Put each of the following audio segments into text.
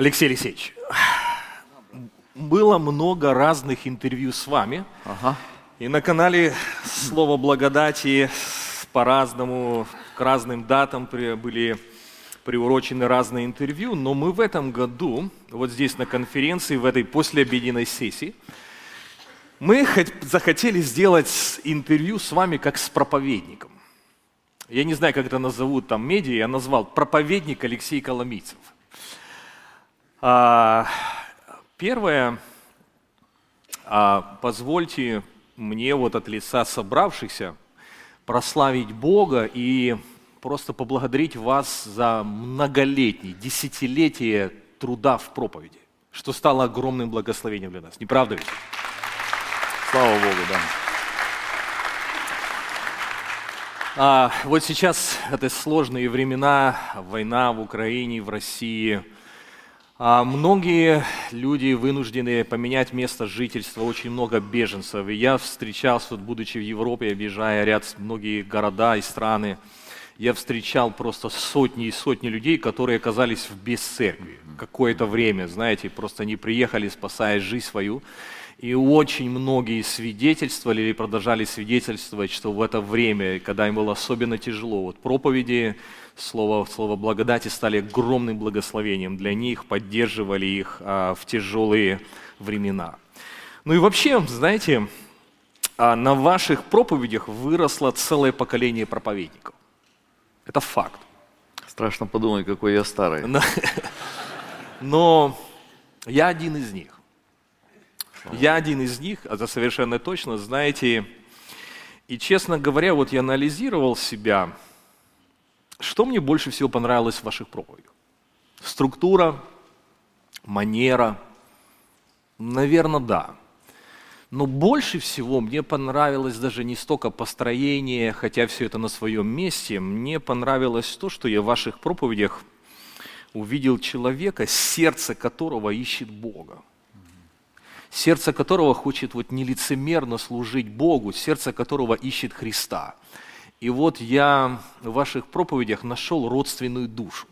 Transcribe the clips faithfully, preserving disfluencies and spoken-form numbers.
Алексей Алексеевич, было много разных интервью с вами. Ага. И на канале «Слово благодати» по-разному, к разным датам были приурочены разные интервью. Но мы в этом году, вот здесь на конференции, в этой послеобеденной сессии, мы захотели сделать интервью с вами как с проповедником. Я не знаю, как это назовут там медиа, я назвал «Проповедник Алексей Коломийцев». А, первое, а, позвольте мне вот от лица собравшихся прославить Бога и просто поблагодарить вас за многолетние, десятилетия труда в проповеди, что стало огромным благословением для нас. Не правда ведь? Слава Богу, да. А, вот сейчас это сложные времена, война в Украине, в России. А, многие люди вынуждены поменять место жительства, очень много беженцев. И я встречался, вот, будучи в Европе, объезжая ряд многие города и страны, я встречал просто сотни и сотни людей, которые оказались без церкви какое-то время, знаете, просто они приехали, спасая жизнь свою. И очень многие свидетельствовали или продолжали свидетельствовать, что в это время, когда им было особенно тяжело, вот проповеди, слово, слово благодати стали огромным благословением для них, поддерживали их а, в тяжелые времена. Ну и вообще, знаете, а, на ваших проповедях выросло целое поколение проповедников. Это факт. Страшно подумать, какой я старый. Но, но я один из них. Я один из них, это совершенно точно, знаете, и, честно говоря, вот я анализировал себя, что мне больше всего понравилось в ваших проповедях? Структура, манера, наверное, да. Но больше всего мне понравилось даже не столько построение, хотя все это на своем месте, мне понравилось то, что я в ваших проповедях увидел человека, сердце которого ищет Бога. Сердце которого хочет вот нелицемерно служить Богу, сердце которого ищет Христа. И вот я в ваших проповедях нашел родственную душу.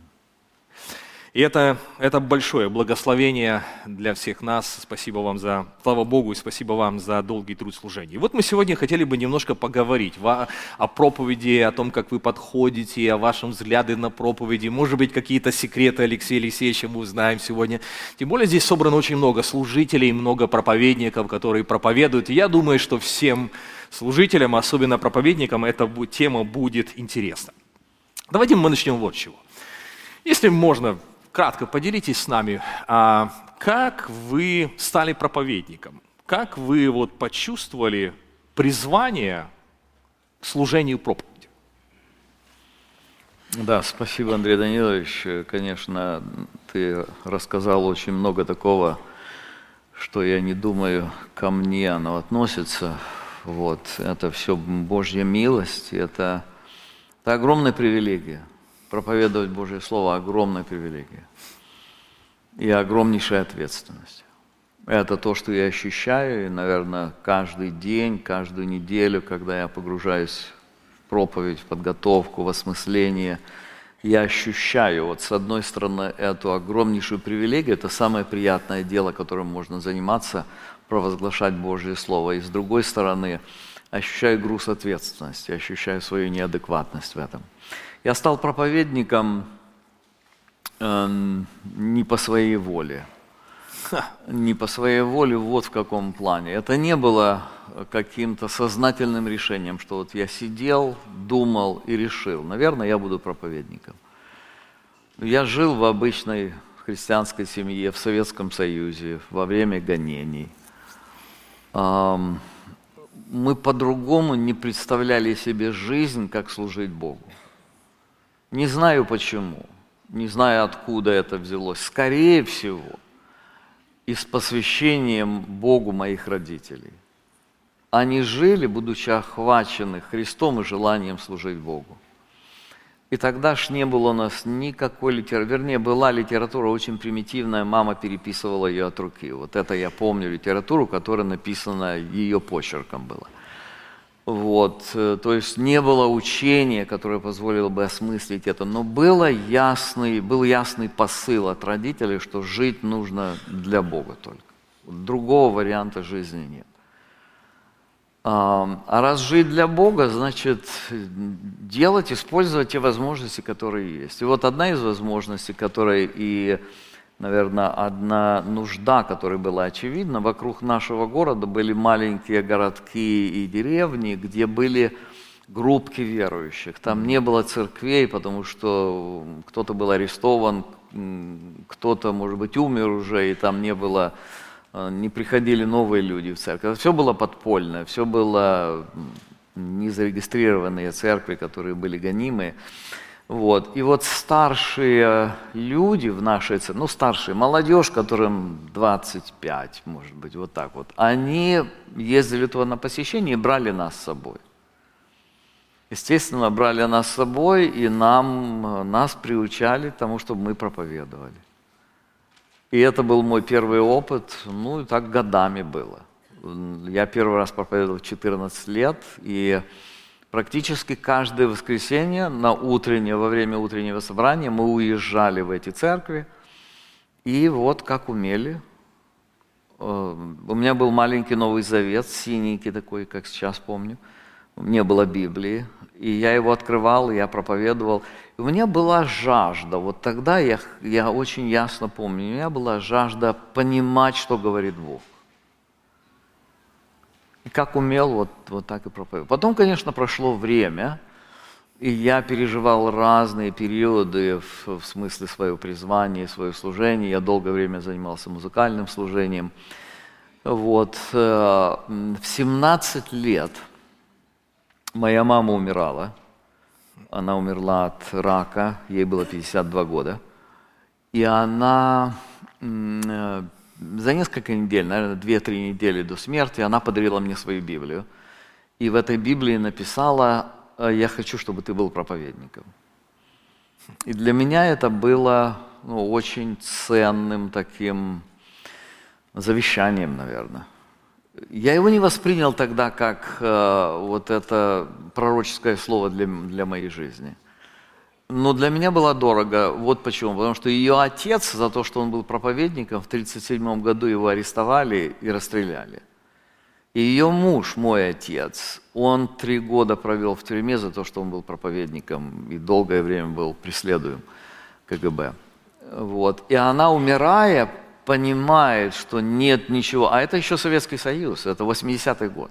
И это, это большое благословение для всех нас. Спасибо вам за, слава Богу, и спасибо вам за долгий труд служения. И вот мы сегодня хотели бы немножко поговорить о, о проповеди, о том, как вы подходите, о вашем взгляде на проповеди. Может быть, какие-то секреты Алексея Алексеевича мы узнаем сегодня. Тем более здесь собрано очень много служителей, много проповедников, которые проповедуют. И я думаю, что всем служителям, особенно проповедникам, эта тема будет интересна. Давайте мы начнем вот с чего. Если можно, кратко поделитесь с нами, а как вы стали проповедником? Как вы вот почувствовали призвание к служению проповеди? Да, спасибо, Андрей Данилович. Конечно, ты рассказал очень много такого, что я не думаю, ко мне оно относится. Вот. Это все Божья милость, это, это огромная привилегия. Проповедовать Божье Слово – огромная привилегия и огромнейшая ответственность. Это то, что я ощущаю, и, наверное, каждый день, каждую неделю, когда я погружаюсь в проповедь, в подготовку, в осмысление, я ощущаю, вот с одной стороны, эту огромнейшую привилегию, это самое приятное дело, которым можно заниматься, провозглашать Божье Слово, и с другой стороны, ощущаю груз ответственности, ощущаю свою неадекватность в этом. Я стал проповедником э, не по своей воле. Не по своей воле, вот в каком плане. Это не было каким-то сознательным решением, что вот я сидел, думал и решил. Наверное, я буду проповедником. Я жил в обычной христианской семье, в Советском Союзе, во время гонений. Э, мы по-другому не представляли себе жизнь, как служить Богу. Не знаю почему, не знаю откуда это взялось. Скорее всего, из посвящения Богу моих родителей. Они жили, будучи охвачены Христом и желанием служить Богу. И тогда ж не было у нас никакой литературы, вернее, была литература очень примитивная, мама переписывала ее от руки. Вот это я помню литературу, которая написана ее почерком была. Вот, то есть не было учения, которое позволило бы осмыслить это, но было ясный, был ясный посыл от родителей, что жить нужно для Бога только. Другого варианта жизни нет. А раз жить для Бога, значит делать, использовать те возможности, которые есть. И вот одна из возможностей, которая и, наверное, одна нужда, которая была очевидна, вокруг нашего города были маленькие городки и деревни, где были группки верующих. Там не было церквей, потому что кто-то был арестован, кто-то, может быть, умер уже, и там не было... не приходили новые люди в церковь. Все было подпольное, все было незарегистрированные церкви, которые были гонимые. Вот. И вот старшие люди в нашей церкви, ну старшие, молодежь, которым двадцать пять, может быть, вот так вот, они ездили туда на посещение и брали нас с собой. Естественно, брали нас с собой, и нам, нас приучали к тому, чтобы мы проповедовали. И это был мой первый опыт, ну и так годами было. Я первый раз проповедовал в четырнадцать лет, и практически каждое воскресенье на утреннее, во время утреннего собрания мы уезжали в эти церкви, и вот как умели. У меня был маленький Новый Завет, синенький такой, как сейчас помню. Не было Библии, и я его открывал, и я проповедовал. И у меня была жажда, вот тогда я, я очень ясно помню, у меня была жажда понимать, что говорит Бог. И как умел, вот, вот так и проповедовал. Потом, конечно, прошло время, и я переживал разные периоды в, в смысле своего призвания, свое служение. Я долгое время занимался музыкальным служением. Вот. В семнадцать лет моя мама умирала. Она умерла от рака, ей было пятьдесят два года. И она за несколько недель, наверное, две-три недели до смерти, она подарила мне свою Библию. И в этой Библии написала: «Я хочу, чтобы ты был проповедником». И для меня это было, ну, очень ценным таким завещанием, наверное. Я его не воспринял тогда как э, вот это пророческое слово для, для моей жизни. Но для меня было дорого. Вот почему. Потому что ее отец, за то, что он был проповедником, в тридцать седьмом году его арестовали и расстреляли. И ее муж, мой отец, он три года провел в тюрьме за то, что он был проповедником и долгое время был преследуем ка гэ бэ. Вот. И она, умирая, понимает, что нет ничего, а это еще Советский Союз, это восьмидесятый год.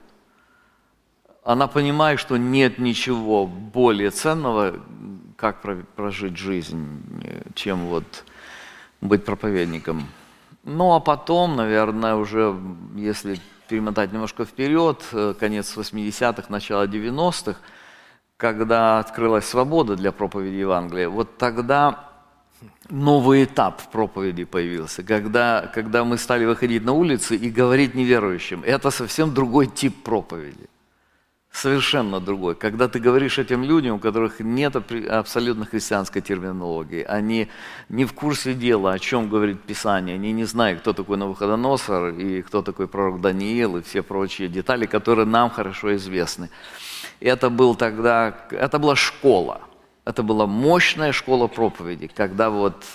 Она понимает, что нет ничего более ценного, как прожить жизнь, чем вот быть проповедником. Ну а потом, наверное, уже если перемотать немножко вперед, конец восьмидесятых, начало девяностых, когда открылась свобода для проповеди Евангелия, вот тогда новый этап в проповеди появился, когда, когда мы стали выходить на улицы и говорить неверующим. Это совсем другой тип проповеди. Совершенно другой. Когда ты говоришь этим людям, у которых нет абсолютно христианской терминологии, они не в курсе дела, о чем говорит Писание, они не знают, кто такой Навуходоносор и кто такой пророк Даниил и все прочие детали, которые нам хорошо известны. И это был тогда, это была школа. Это была мощная школа проповеди, когда вот,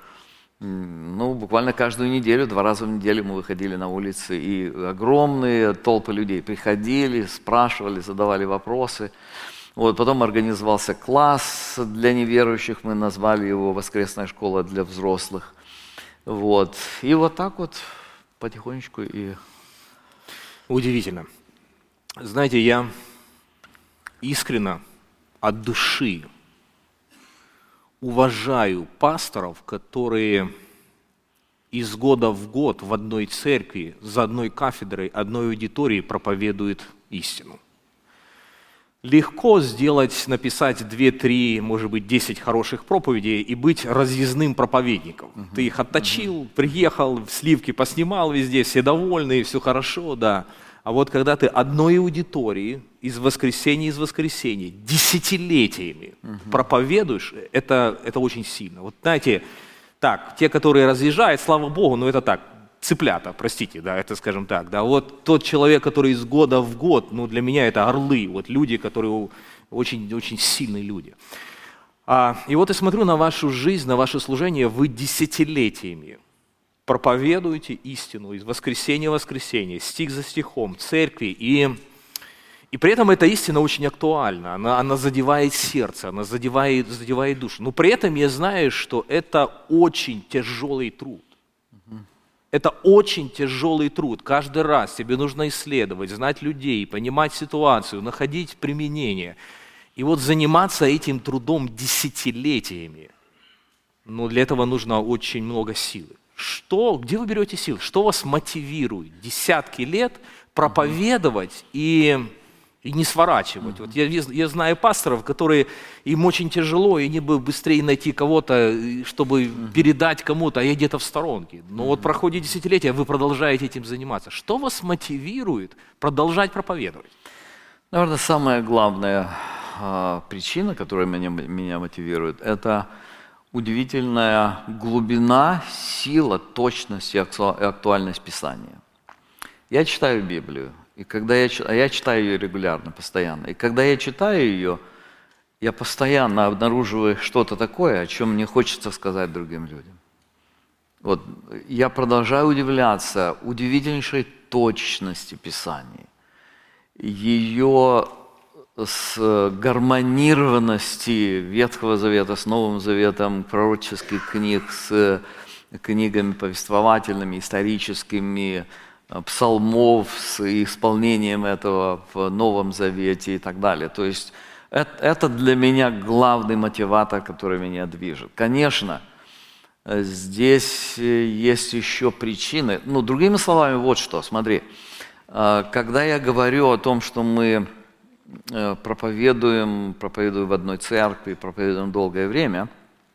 ну, буквально каждую неделю, два раза в неделю мы выходили на улицы, и огромные толпы людей приходили, спрашивали, задавали вопросы. Вот, потом организовался класс для неверующих, мы назвали его «Воскресная школа для взрослых». Вот. И вот так вот потихонечку и... Удивительно. Знаете, я искренне от души уважаю пасторов, которые из года в год в одной церкви, за одной кафедрой, одной аудиторией проповедуют истину. Легко сделать, написать две-три, может быть, десять хороших проповедей и быть разъездным проповедником. Uh-huh. Ты их отточил, uh-huh. приехал, сливки поснимал везде, все довольны, все хорошо, да. А вот когда ты одной аудитории из воскресенья из воскресенья десятилетиями uh-huh. проповедуешь, это, это очень сильно. Вот знаете, так, те, которые разъезжают, слава Богу, но это так, цыплята, простите, да, это скажем так, да, вот тот человек, который из года в год, ну, для меня это орлы, вот люди, которые очень, очень сильные люди. А, и вот я смотрю на вашу жизнь, на ваше служение, вы десятилетиями проповедуете истину из воскресенья в воскресенье, стих за стихом, церкви, и, и при этом эта истина очень актуальна, она, она задевает сердце, она задевает, задевает душу, но при этом я знаю, что это очень тяжелый труд. Это очень тяжелый труд. Каждый раз тебе нужно исследовать, знать людей, понимать ситуацию, находить применение. И вот заниматься этим трудом десятилетиями, ну, для этого нужно очень много силы. Что, где вы берете силы? Что вас мотивирует десятки лет проповедовать и, и не сворачивать? Вот я, я знаю пасторов, которые, им очень тяжело, и они бы быстрее найти кого-то, чтобы передать кому-то, а я где-то в сторонке. Но вот проходит десятилетия, вы продолжаете этим заниматься. Что вас мотивирует продолжать проповедовать? Наверное, самая главная а, причина, которая меня, меня мотивирует, это удивительная глубина, сила, точность и актуальность Писания. Я читаю Библию, и когда я, а я читаю ее регулярно, постоянно. И когда я читаю ее, я постоянно обнаруживаю что-то такое, о чем мне хочется сказать другим людям. Вот, я продолжаю удивляться удивительнейшей точности Писания, ее с гармонированности Ветхого Завета с Новым Заветом, пророческих книг, с книгами повествовательными, историческими, псалмов, с исполнением этого в Новом Завете и так далее. То есть это, это для меня главный мотиватор, который меня движет. Конечно, здесь есть еще причины. Ну, другими словами, вот что, смотри. Когда я говорю о том, что мы проповедуем, проповедуем в одной церкви, проповедуем долгое время,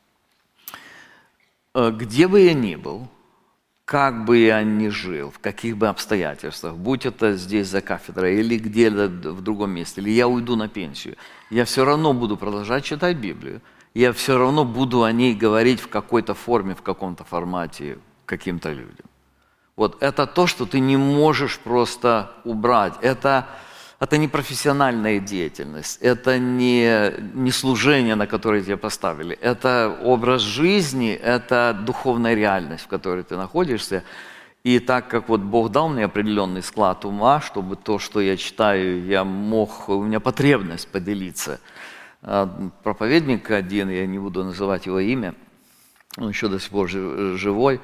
где бы я ни был, как бы я ни жил, в каких бы обстоятельствах, будь это здесь за кафедрой или где-то в другом месте, или я уйду на пенсию, я все равно буду продолжать читать Библию, я все равно буду о ней говорить в какой-то форме, в каком-то формате каким-то людям. Вот это то, что ты не можешь просто убрать. Это, это не профессиональная деятельность, это не, не служение, на которое тебя поставили. Это образ жизни, это духовная реальность, в которой ты находишься. И так как вот Бог дал мне определенный склад ума, чтобы то, что я читаю, я мог, у меня потребность поделиться. Проповедник один, я не буду называть его имя, он еще до сих пор живой,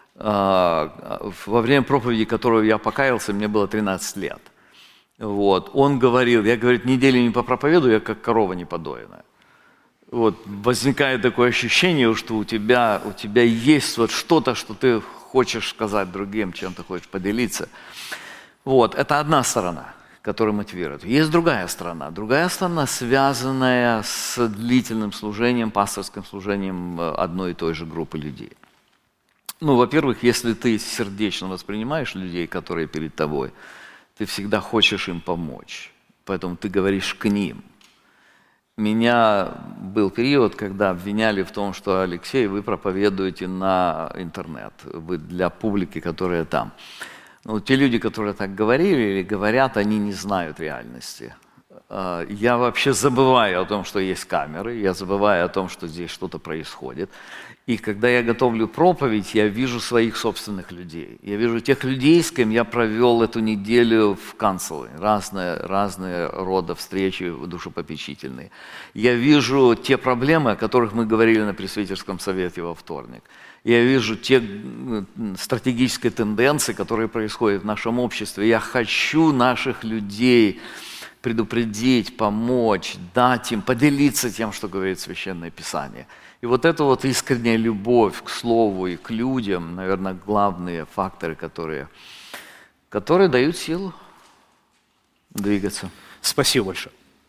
во время проповеди, которого я покаялся, мне было тринадцать лет. Вот. Он говорил, я, говорит, неделю не попроповедую, я как корова неподоенная. Вот. Возникает такое ощущение, что у тебя, у тебя есть вот что-то, что ты хочешь сказать другим, чем ты хочешь поделиться. Вот. Это одна сторона, которая мотивирует. Есть другая сторона. Другая сторона, связанная с длительным служением, пасторским служением одной и той же группы людей. Ну, во-первых, если ты сердечно воспринимаешь людей, которые перед тобой, ты всегда хочешь им помочь, поэтому ты говоришь к ним. У меня был период, когда обвиняли в том, что Алексей, вы проповедуете на интернет, вы для публики, которая там. Но те люди, которые так говорили или говорят, они не знают реальности. Я вообще забываю о том, что есть камеры, я забываю о том, что здесь что-то происходит. И когда я готовлю проповедь, я вижу своих собственных людей. Я вижу тех людей, с кем я провел эту неделю в канцеле, разные, разные рода встречи душепопечительные. Я вижу те проблемы, о которых мы говорили на пресвитерском совете во вторник. Я вижу те стратегические тенденции, которые происходят в нашем обществе. Я хочу наших людей предупредить, помочь, дать им, поделиться тем, что говорит Священное Писание. И вот эта вот искренняя любовь к Слову и к людям, наверное, главные факторы, которые, которые дают силу двигаться. Спасибо большое.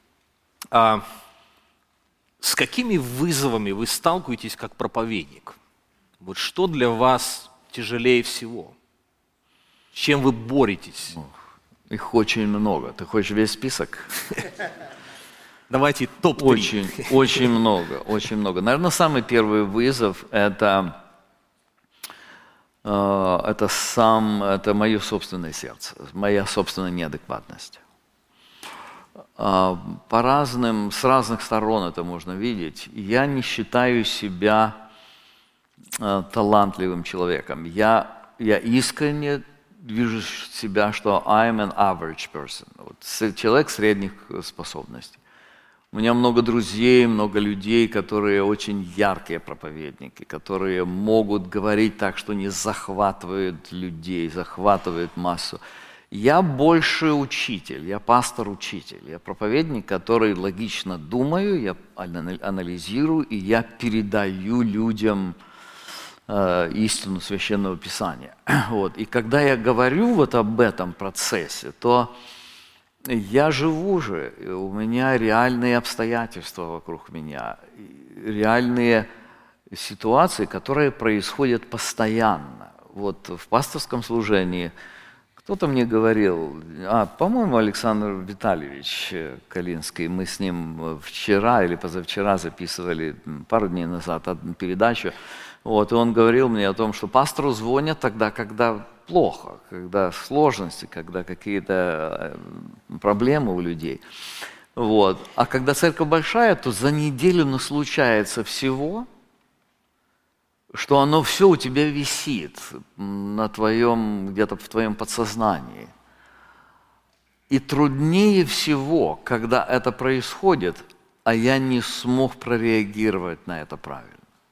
А с какими вызовами вы сталкиваетесь как проповедник? Вот что для вас тяжелее всего? С чем вы боретесь? Их очень много. Ты хочешь весь список? Давайте топ три. Очень, очень много, очень много. Наверное, самый первый вызов – это это сам, это мое собственное сердце, моя собственная неадекватность. По разным, с разных сторон это можно видеть. Я не считаю себя талантливым человеком. Я, я искренне вижу себя, что I'm an average person. Вот, человек средних способностей. У меня много друзей, много людей, которые очень яркие проповедники, которые могут говорить так, что не захватывают людей, захватывают массу. Я больше учитель, я пастор-учитель, я проповедник, который логично думаю, я анализирую, и я передаю людям э, истину Священного Писания. Вот. И когда я говорю вот об этом процессе, то я живу же, у меня реальные обстоятельства вокруг меня, реальные ситуации, которые происходят постоянно. Вот в пасторском служении кто-то мне говорил, а, по-моему, Александр Витальевич Калинский, мы с ним вчера или позавчера записывали, пару дней назад, одну передачу, вот, и он говорил мне о том, что пастору звонят тогда, когда плохо, когда сложности, когда какие-то проблемы у людей. Вот. А когда церковь большая, то за неделю ну, случается всего, что оно все у тебя висит на твоем, где-то в твоем подсознании. И труднее всего, когда это происходит, а я не смог прореагировать на это правильно.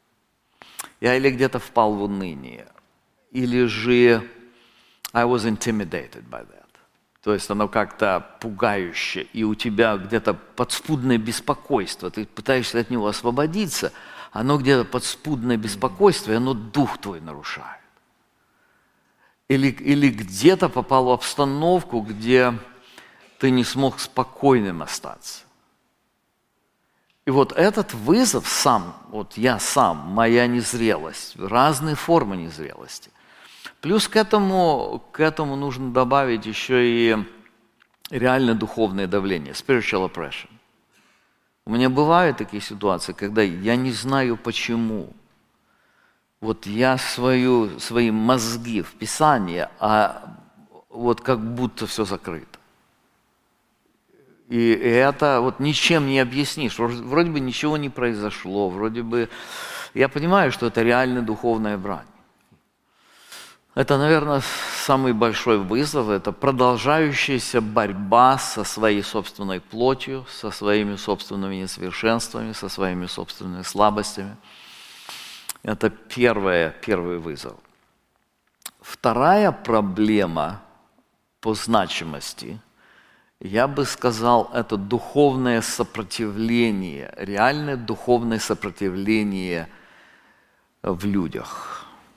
Я или где-то впал в уныние, или же I was intimidated by that. То есть оно как-то пугающе, и у тебя где-то подспудное беспокойство, ты пытаешься от него освободиться, оно где-то подспудное беспокойство, и оно дух твой нарушает. Или, или где-то попал в обстановку, где ты не смог спокойным остаться. И вот этот вызов сам, вот я сам, моя незрелость, разные формы незрелости. Плюс к этому, к этому нужно добавить еще и реально духовное давление, spiritual oppression. У меня бывают такие ситуации, когда я не знаю почему. Вот я свою, свои мозги в Писании, а вот как будто все закрыто. И это вот ничем не объяснишь. Вроде бы ничего не произошло, вроде бы... Я понимаю, что это реально духовная брань. Это, наверное, самый большой вызов, это продолжающаяся борьба со своей собственной плотью, со своими собственными несовершенствами, со своими собственными слабостями. Это первое, первый вызов. Вторая проблема по значимости, я бы сказал, это духовное сопротивление, реальное духовное сопротивление в людях.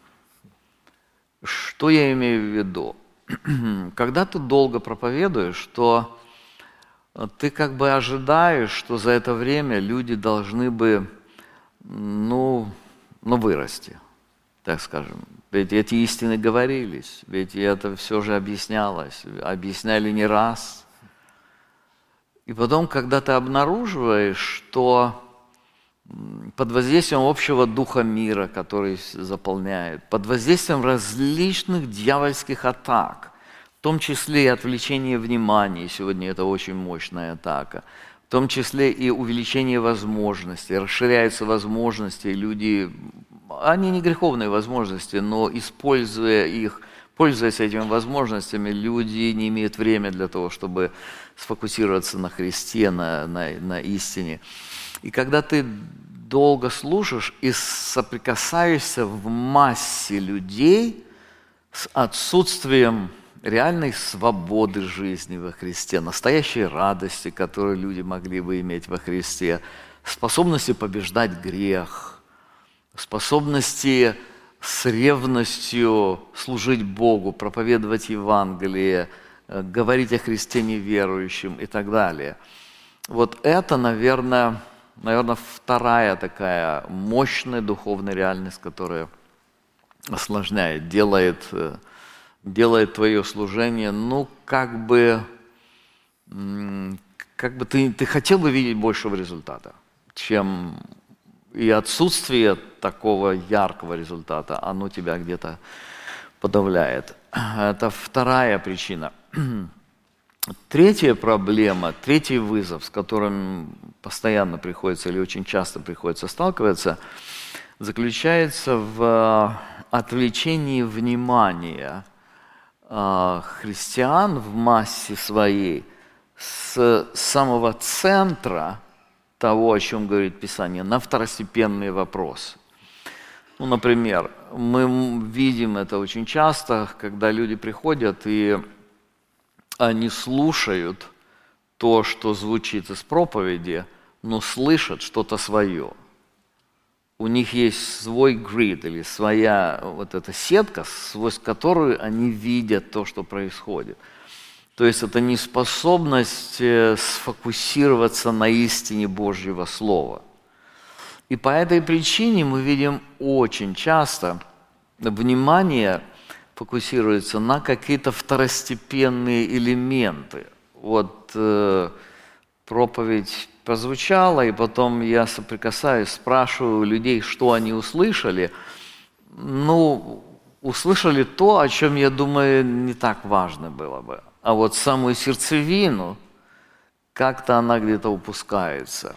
Что я имею в виду? Когда ты долго проповедуешь, то ты как бы ожидаешь, что за это время люди должны бы, ну, ну вырасти, так скажем. Ведь эти истины говорились, ведь это все же объяснялось, объясняли не раз. И потом, когда ты обнаруживаешь, что под воздействием общего духа мира, который заполняет, под воздействием различных дьявольских атак, в том числе и отвлечение внимания, сегодня это очень мощная атака, в том числе и увеличение возможностей, расширяются возможности, люди, они не греховные возможности, но используя их, пользуясь этими возможностями, люди не имеют времени для того, чтобы сфокусироваться на Христе, на, на, на истине. И когда ты долго слушаешь и соприкасаешься в массе людей с отсутствием реальной свободы жизни во Христе, настоящей радости, которую люди могли бы иметь во Христе, способности побеждать грех, способности с ревностью служить Богу, проповедовать Евангелие, говорить о Христе неверующим и так далее. Вот это, наверное, наверное, вторая такая мощная духовная реальность, которая осложняет, делает, делает твое служение, ну, как бы, как бы ты, ты хотел бы видеть большего результата, чем и отсутствие такого яркого результата, оно тебя где-то подавляет. Это вторая причина. Третья проблема, третий вызов, с которым постоянно приходится или очень часто приходится сталкиваться, заключается в отвлечении внимания христиан в массе своей с самого центра того, о чем говорит Писание, на второстепенные вопросы. Ну, например, мы видим это очень часто, когда люди приходят и они слушают то, что звучит из проповеди, но слышат что-то свое. У них есть свой грид или своя вот эта сетка, сквозь которую они видят то, что происходит. То есть это неспособность сфокусироваться на истине Божьего Слова. И по этой причине мы видим очень часто внимание фокусируется на какие-то второстепенные элементы. Вот э, проповедь прозвучала, и потом я соприкасаюсь, спрашиваю у людей, что они услышали. Ну, услышали то, о чем, я думаю, не так важно было бы. А вот самую сердцевину, как-то она где-то упускается.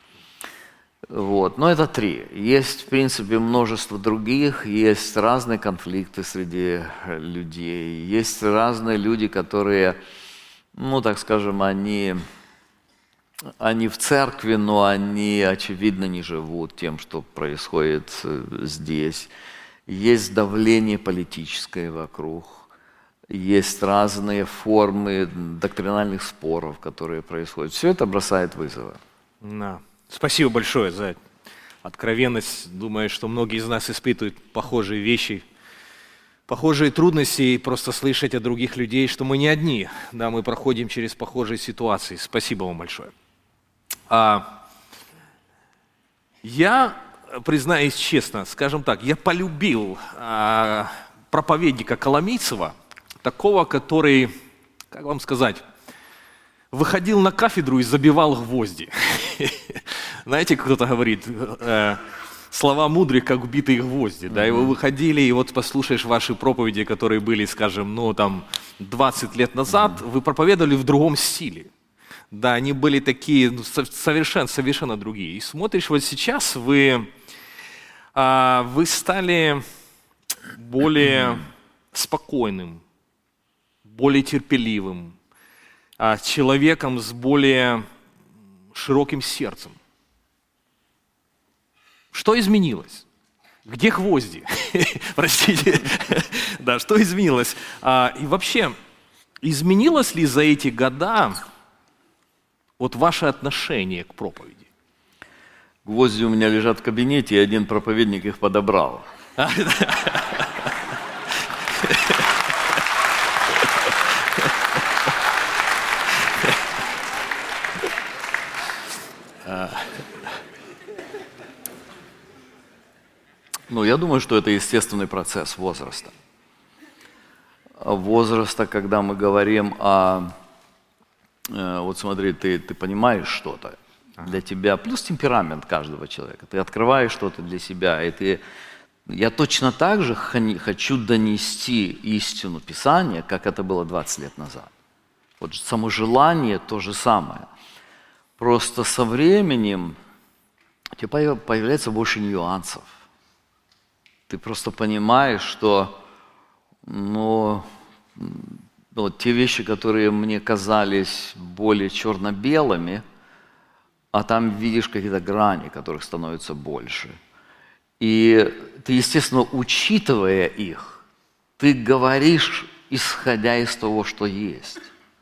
Вот. Но это три. Есть, в принципе, множество других, есть разные конфликты среди людей, есть разные люди, которые, ну, так скажем, они, они в церкви, но они, очевидно, не живут тем, что происходит здесь. Есть давление политическое вокруг, есть разные формы доктринальных споров, которые происходят. Все это бросает вызовы. Да. Спасибо большое за откровенность. Думаю, что многие из нас испытывают похожие вещи, похожие трудности, и просто слышать от других людей, что мы не одни. Да, мы проходим через похожие ситуации. Спасибо вам большое. А, я, признаюсь честно, скажем так, я полюбил а, проповедника Коломийцева, такого, который, как вам сказать, выходил на кафедру и забивал гвозди. Знаете, кто-то говорит, э, слова мудрых, как убитые гвозди. Да, и вы выходили, и вот послушаешь ваши проповеди, которые были, скажем, ну, там, двадцать лет назад, вы проповедовали в другом стиле. Да, они были такие, ну, совершенно, совершенно другие. И смотришь, вот сейчас вы, э, вы стали более спокойным, более терпеливым, человеком с более широким сердцем. Что изменилось? Где гвозди? Простите. Да, что изменилось? И вообще, изменилось ли за эти года вот ваше отношение к проповеди? Гвозди у меня лежат в кабинете, и один проповедник их подобрал. Ну, я думаю, что это естественный процесс возраста. Возраста, когда мы говорим о... Вот смотри, ты, ты понимаешь что-то для тебя, плюс темперамент каждого человека. Ты открываешь что-то для себя, и ты... Я точно так же хочу донести истину Писания, как это было двадцать лет назад. Вот само желание то же самое. Просто со временем у тебя появляется больше нюансов. Ты просто понимаешь, что ну, ну, те вещи, которые мне казались более черно-белыми, а там видишь какие-то грани, которых становится больше. И ты, естественно, учитывая их, ты говоришь, исходя из того, что есть.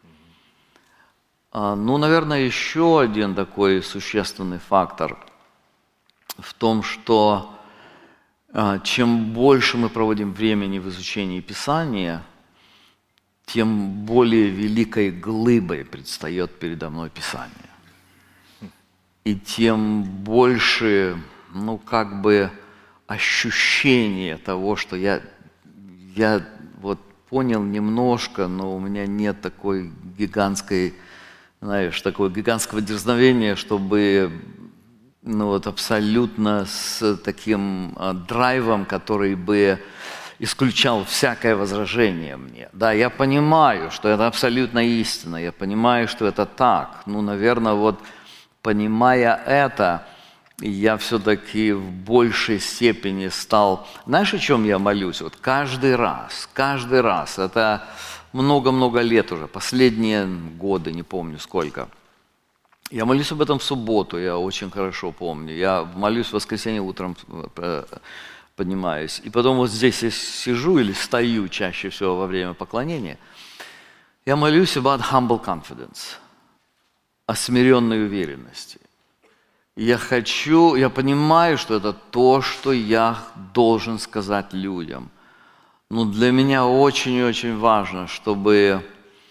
Ну, наверное, еще один такой существенный фактор в том, что чем больше мы проводим времени в изучении Писания, тем более великой глыбой предстает передо мной Писание. И тем больше, ну, как бы ощущение того, что я, я вот понял немножко, но у меня нет такой гигантской, знаешь, такого гигантского дерзновения, чтобы... ну вот абсолютно с таким а, драйвом, который бы исключал всякое возражение мне. Да, я понимаю, что это абсолютно истина, я понимаю, что это так. Ну, наверное, вот понимая это, я все-таки в большей степени стал... Знаешь, о чем я молюсь? Вот каждый раз, каждый раз, это много-много лет уже, последние годы, не помню сколько. Я молюсь об этом в субботу, я очень хорошо помню. Я молюсь в воскресенье утром, поднимаюсь. И потом вот здесь я сижу или стою чаще всего во время поклонения. Я молюсь about humble confidence, о смиренной уверенности. Я хочу, я понимаю, что это то, что я должен сказать людям. Но для меня очень-очень важно, чтобы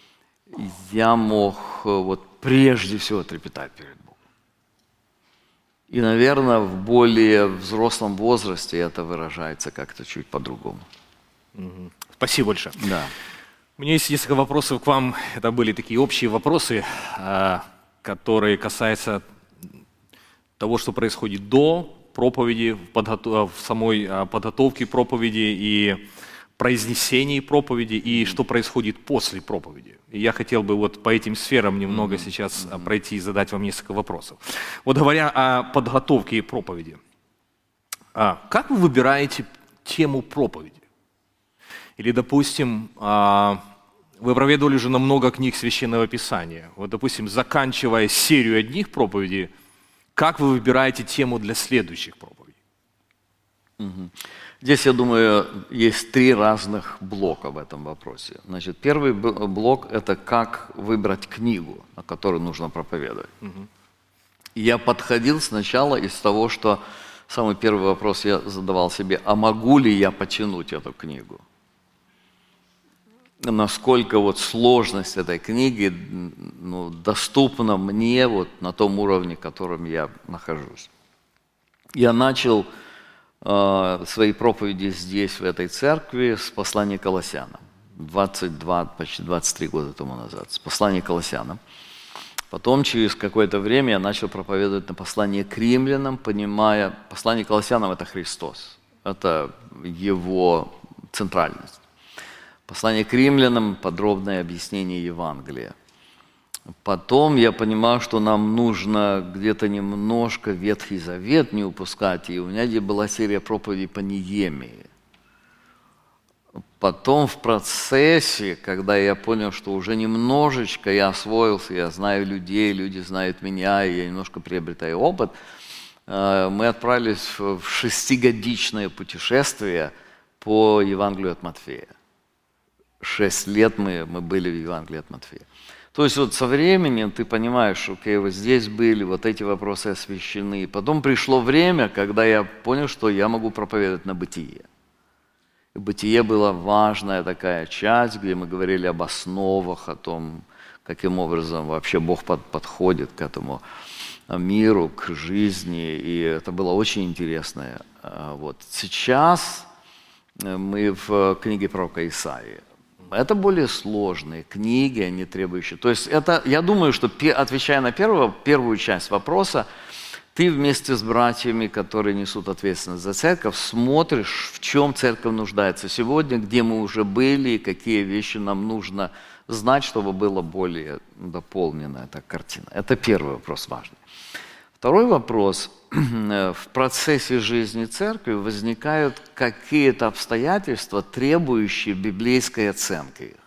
я мог вот прежде всего трепетать перед Богом. И, наверное, в более взрослом возрасте это выражается как-то чуть по-другому. Спасибо большое. Да. У меня есть несколько вопросов к вам. Это были такие общие вопросы, которые касаются того, что происходит до проповеди, в самой подготовке проповеди и произнесении проповеди, и что происходит после проповеди. И я хотел бы вот по этим сферам немного mm-hmm. сейчас mm-hmm. пройти и задать вам несколько вопросов. Вот говоря о подготовке проповеди, а как вы выбираете тему проповеди? Или, допустим, вы проповедовали уже на много книг Священного Писания. Вот, допустим, заканчивая серию одних проповедей, как вы выбираете тему для следующих проповедей? Mm-hmm. Здесь, я думаю, есть три разных блока в этом вопросе. Значит, первый блок – это как выбрать книгу, о которой нужно проповедовать. Угу. Я подходил сначала из того, что самый первый вопрос я задавал себе, а могу ли я потянуть эту книгу? Насколько вот сложность этой книги ну, доступна мне вот на том уровне, в котором я нахожусь. Я начал свои проповеди здесь, в этой церкви, с послания Колоссянам. двадцать два, почти двадцать три года тому назад. С послания Колоссянам. Потом, через какое-то время, я начал проповедовать на послание к римлянам, понимая, послание Колоссянам – это Христос. Это Его центральность. Послание к римлянам – подробное объяснение Евангелия. Потом я понимал, что нам нужно где-то немножко Ветхий Завет не упускать, и у меня здесь была серия проповедей по Неемии. Потом в процессе, когда я понял, что уже немножечко я освоился, я знаю людей, люди знают меня, и я немножко приобретаю опыт, мы отправились в шестигодичное путешествие по Евангелию от Матфея. Шесть лет мы, мы были в Евангелии от Матфея. То есть вот со временем ты понимаешь, окей, вот здесь были, вот эти вопросы освящены. Потом пришло время, когда я понял, что я могу проповедовать на бытие. И бытие была важная такая часть, где мы говорили об основах, о том, каким образом вообще Бог под, подходит к этому миру, к жизни. И это было очень интересно. Вот. Сейчас мы в книге пророка Исаии. Это более сложные книги, они требующие. То есть это, я думаю, что отвечая на первую, первую часть вопроса, ты вместе с братьями, которые несут ответственность за церковь, смотришь, в чем церковь нуждается сегодня, где мы уже были, и какие вещи нам нужно знать, чтобы была более дополнена эта картина. Это первый вопрос важный. Второй вопрос. В процессе жизни церкви возникают какие-то обстоятельства, требующие библейской оценки их.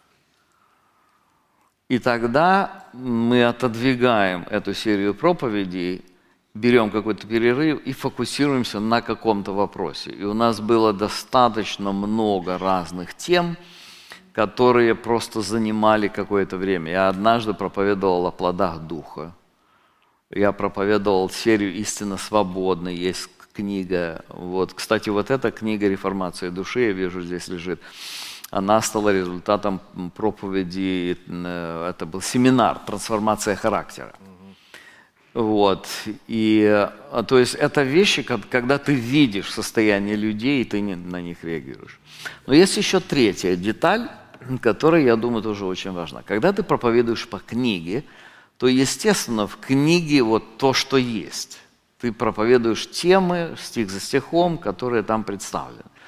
И тогда мы отодвигаем эту серию проповедей, берем какой-то перерыв и фокусируемся на каком-то вопросе. И у нас было достаточно много разных тем, которые просто занимали какое-то время. Я однажды проповедовал о плодах Духа. Я проповедовал серию «Истинно свободна», есть книга. Вот. Кстати, вот эта книга «Реформация души», я вижу, здесь лежит, она стала результатом проповеди, это был семинар «Трансформация характера». Вот. И, то есть это вещи, когда ты видишь состояние людей, и ты на них реагируешь. Но есть еще третья деталь, которая, я думаю, тоже очень важна. Когда ты проповедуешь по книге, то, естественно, в книге вот то, что есть. Ты проповедуешь темы, стих за стихом, которые там представлены.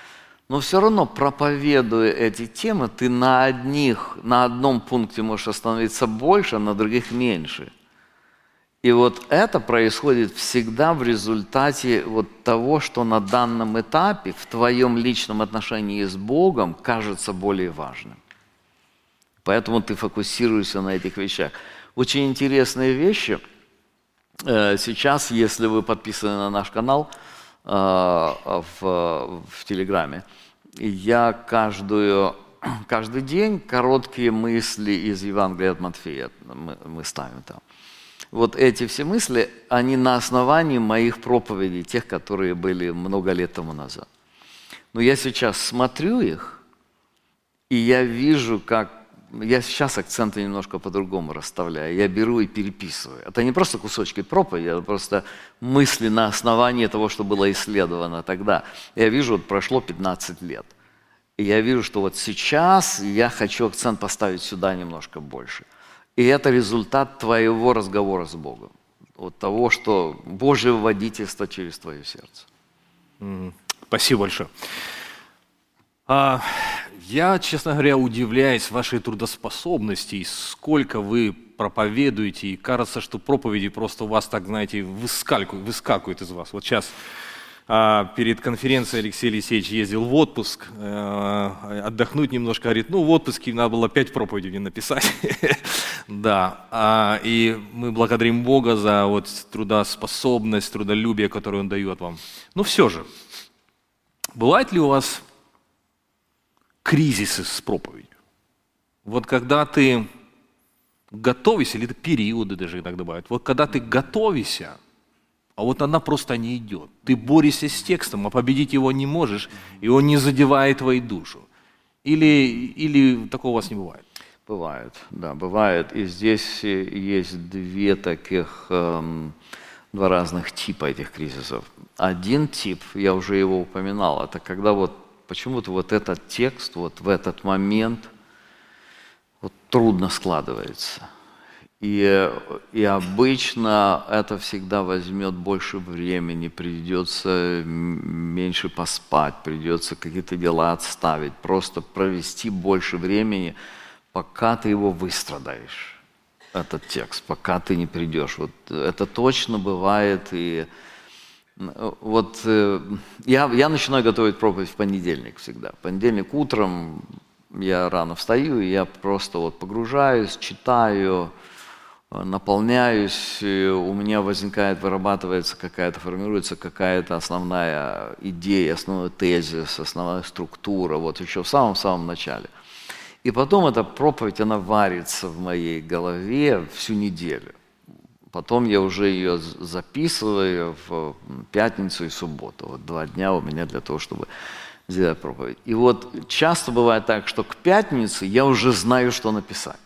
Но все равно, проповедуя эти темы, ты на одних, на одном пункте можешь остановиться больше, а на других меньше. И вот это происходит всегда в результате вот того, что на данном этапе в твоем личном отношении с Богом кажется более важным. Поэтому ты фокусируешься на этих вещах. Очень интересные вещи. Сейчас, если вы подписаны на наш канал в, в Телеграме, я каждую, каждый день короткие мысли из Евангелия от Матфея мы, мы ставим там. Вот эти все мысли, они на основании моих проповедей, тех, которые были много лет тому назад. Но я сейчас смотрю их, и я вижу, как... Я сейчас акценты немножко по-другому расставляю. Я беру и переписываю. Это не просто кусочки проповеди, это просто мысли на основании того, что было исследовано тогда. Я вижу, вот прошло пятнадцать лет. И я вижу, что вот сейчас я хочу акцент поставить сюда немножко больше. И это результат твоего разговора с Богом. Вот того, что Божье водительство через твое сердце. Спасибо большое. А, я, честно говоря, удивляюсь вашей трудоспособности, и сколько вы проповедуете, и кажется, что проповеди просто у вас так, знаете, выскакивают, выскакивают из вас. Вот сейчас а, перед конференцией Алексей Алексеевич ездил в отпуск, а, отдохнуть немножко, говорит, ну в отпуске надо было пять проповедей мне написать. Да, и мы благодарим Бога за вот трудоспособность, трудолюбие, которое Он дает вам. Но все же, бывает ли у вас кризисы с проповедью? Вот когда ты готовишься, или это периоды даже иногда бывают, вот когда ты готовишься, а вот она просто не идет. Ты борешься с текстом, а победить его не можешь, и он не задевает твою душу. Или, или такого у вас не бывает? Бывает, да, бывает. И здесь есть две таких, эм, два разных типа этих кризисов. Один тип, я уже его упоминал, это когда вот почему-то вот этот текст вот в этот момент вот трудно складывается. И, и обычно это всегда возьмет больше времени, придется меньше поспать, придется какие-то дела отставить, просто провести больше времени, пока ты его выстрадаешь, этот текст, пока ты не придешь. Вот это точно бывает. И вот я, я начинаю готовить проповедь в понедельник всегда. В понедельник утром я рано встаю, и я просто вот погружаюсь, читаю, наполняюсь, у меня возникает, вырабатывается какая-то, формируется какая-то основная идея, основной тезис, основная структура, вот еще в самом-самом начале. И потом эта проповедь, она варится в моей голове всю неделю. Потом я уже ее записываю в пятницу и субботу. Вот два дня у меня для того, чтобы сделать проповедь. И вот часто бывает так, что к пятнице я уже знаю, что написать.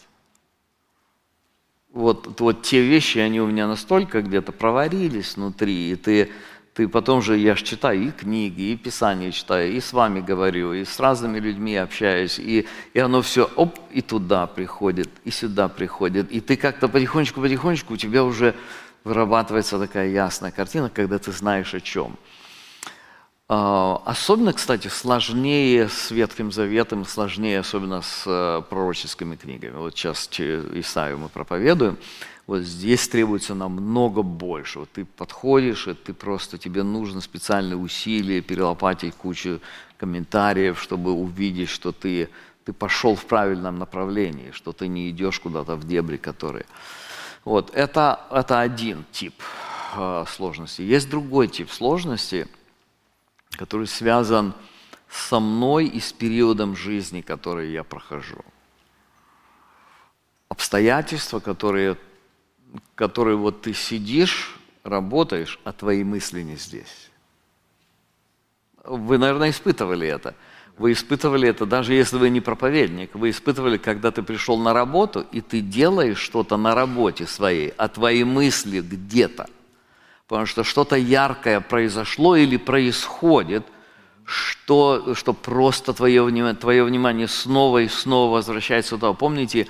Вот, вот те вещи, они у меня настолько где-то проварились внутри, и ты, ты потом же, я же читаю и книги, и Писания читаю, и с вами говорю, и с разными людьми общаюсь, и, и оно все, оп, и туда приходит, и сюда приходит, и ты как-то потихонечку-потихонечку, у тебя уже вырабатывается такая ясная картина, когда ты знаешь о чем. Особенно, кстати, сложнее с Ветхим Заветом, сложнее особенно с пророческими книгами. Вот сейчас Исаию мы проповедуем, вот здесь требуется намного больше. Вот ты подходишь, и ты просто, тебе нужно специальные усилия, перелопатить кучу комментариев, чтобы увидеть, что ты, ты пошел в правильном направлении, что ты не идешь куда-то в дебри, которые... Вот, это, это один тип э, сложности. Есть другой тип сложности, который связан со мной и с периодом жизни, который я прохожу. Обстоятельства, которые, которые вот ты сидишь, работаешь, а твои мысли не здесь. Вы, наверное, испытывали это. Вы испытывали это, даже если вы не проповедник, вы испытывали, когда ты пришел на работу, и ты делаешь что-то на работе своей, а твои мысли где-то. Потому что что-то яркое произошло или происходит, что, что просто твое внимание, твое внимание снова и снова возвращается туда. Помните,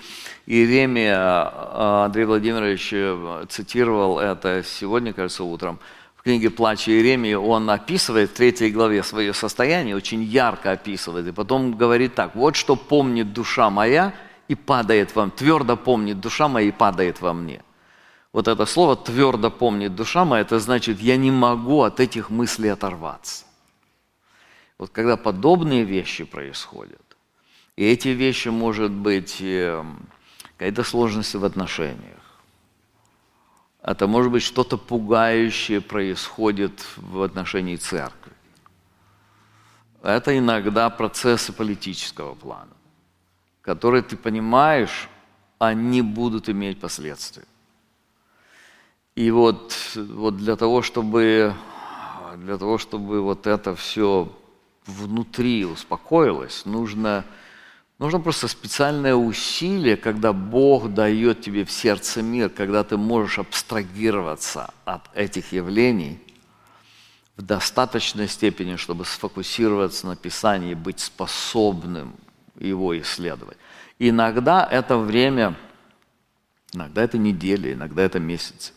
Иеремия Андрей Владимирович цитировал это сегодня, кажется, утром, в книге «Плач Иеремии» он описывает в третьей главе свое состояние, очень ярко описывает, и потом говорит так: «Вот что помнит душа моя и падает вам, твердо помнит душа моя и падает во мне». Вот это слово «твердо помнит душа моя», это значит, я не могу от этих мыслей оторваться. Вот когда подобные вещи происходят, и эти вещи, может быть, какая-то сложность в отношениях, это может быть что-то пугающее происходит в отношении церкви. Это иногда процессы политического плана, которые, ты понимаешь, они будут иметь последствия. И вот, вот для того, чтобы, для того, чтобы вот это все внутри успокоилось, нужно, нужно просто специальное усилие, когда Бог дает тебе в сердце мир, когда ты можешь абстрагироваться от этих явлений в достаточной степени, чтобы сфокусироваться на Писании, быть способным его исследовать. И иногда это время, иногда это неделя, иногда это месяцы.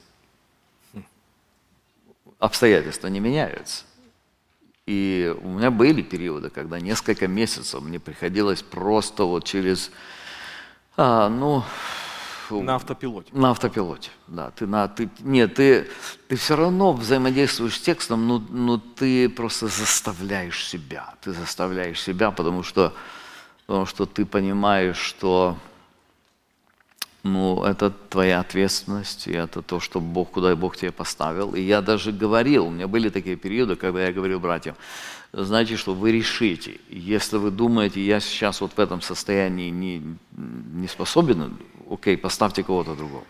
Обстоятельства не меняются. И у меня были периоды, когда несколько месяцев мне приходилось просто вот через, а, ну... На автопилоте. На автопилоте, да. Ты, на, ты, нет, ты, ты все равно взаимодействуешь с текстом, но, но ты просто заставляешь себя. Ты заставляешь себя, потому что, потому что ты понимаешь, что ну, это твоя ответственность, и это то, что Бог, куда Бог тебя поставил. И я даже говорил, у меня были такие периоды, когда я говорил братьям: знаете, что вы решите, если вы думаете, я сейчас вот в этом состоянии не, не способен, окей, поставьте кого-то другого.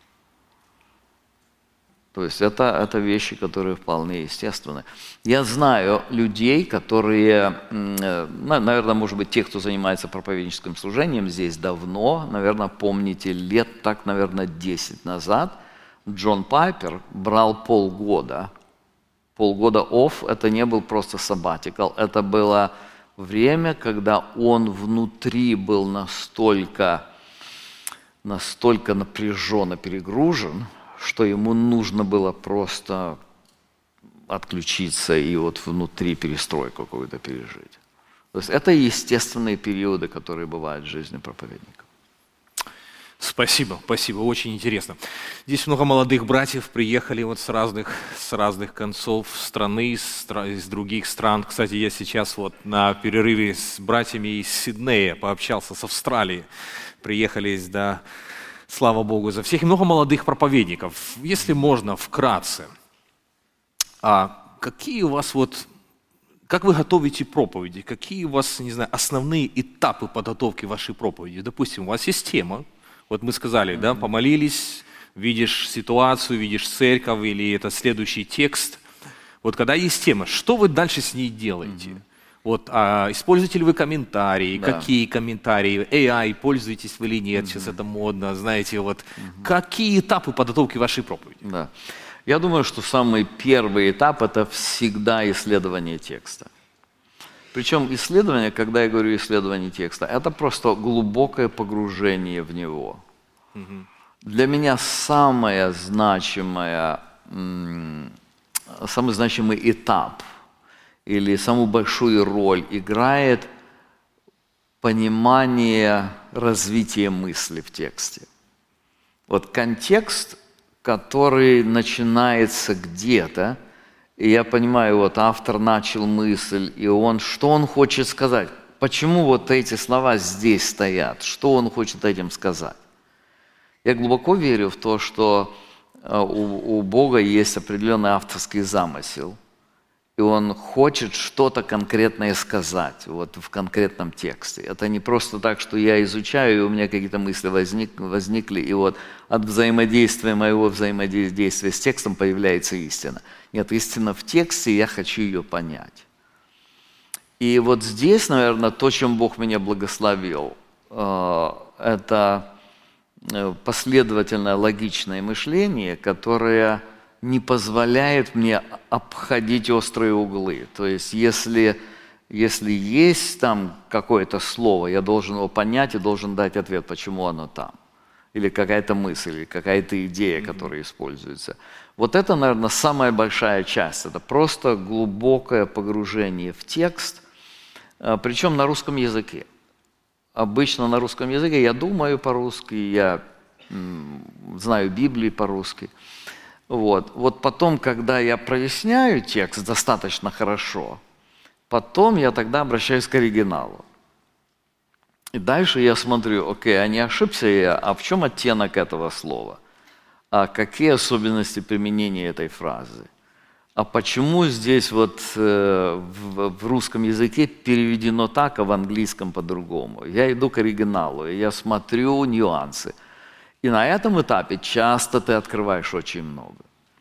То есть это, это вещи, которые вполне естественны. Я знаю людей, которые, наверное, может быть, те, кто занимается проповедническим служением здесь давно, наверное, помните, лет так, наверное, десять назад Джон Пайпер брал полгода. Полгода off, это не был просто sabbatical, это было время, когда он внутри был настолько, настолько напряженно перегружен, что ему нужно было просто отключиться и вот внутри перестройку какую-то пережить. То есть это естественные периоды, которые бывают в жизни проповедника. Спасибо, спасибо, очень интересно. Здесь много молодых братьев приехали вот с разных, с разных концов страны, из, из других стран. Кстати, я сейчас вот на перерыве с братьями из Сиднея пообщался с Австралии. Приехали да, слава Богу за всех. И много молодых проповедников. Если можно, вкратце. А какие у вас вот, как вы готовите проповеди? Какие у вас, не знаю, основные этапы подготовки вашей проповеди? Допустим, у вас есть тема. Вот мы сказали, да, помолились, видишь ситуацию, видишь церковь, или это следующий текст. Вот когда есть тема, что вы дальше с ней делаете? Mm-hmm. Вот, а, используете ли вы комментарии? Да. Какие комментарии? эй ай, пользуетесь вы или нет? Mm-hmm. Сейчас это модно, знаете, вот. Mm-hmm. Какие этапы подготовки вашей проповеди? Да. Я думаю, что самый первый этап – это всегда исследование текста. Причем исследование, когда я говорю исследование текста, это просто глубокое погружение в него. Mm-hmm. Для меня самое значимое, самый значимый этап или самую большую роль играет понимание развития мысли в тексте. Вот контекст, который начинается где-то, и я понимаю, вот автор начал мысль, и он, что он хочет сказать? Почему вот эти слова здесь стоят? Что он хочет этим сказать? Я глубоко верю в то, что у, у Бога есть определенный авторский замысел, и Он хочет что-то конкретное сказать вот в конкретном тексте. Это не просто так, что я изучаю, и у меня какие-то мысли возник, возникли, и вот от взаимодействия моего взаимодействия с текстом появляется истина. Нет, истина в тексте, я хочу ее понять. И вот здесь, наверное, то, чем Бог меня благословил, это последовательное логичное мышление, которое не позволяет мне обходить острые углы. То есть если, если есть там какое-то слово, я должен его понять и должен дать ответ, почему оно там. или какая-то мысль, или какая-то идея, которая используется. Вот это, наверное, самая большая часть. Это просто глубокое погружение в текст, причем на русском языке. Обычно на русском языке я думаю по-русски, я м, знаю Библию по-русски. Вот. вот потом, когда я проясняю текст достаточно хорошо, потом я тогда обращаюсь к оригиналу. И дальше я смотрю, окей, а не ошибся я, а в чем оттенок этого слова? А какие особенности применения этой фразы? А почему здесь вот э, в, в русском языке переведено так, а в английском по-другому? Я иду к оригиналу, и я смотрю нюансы. И на этом этапе часто ты открываешь очень много.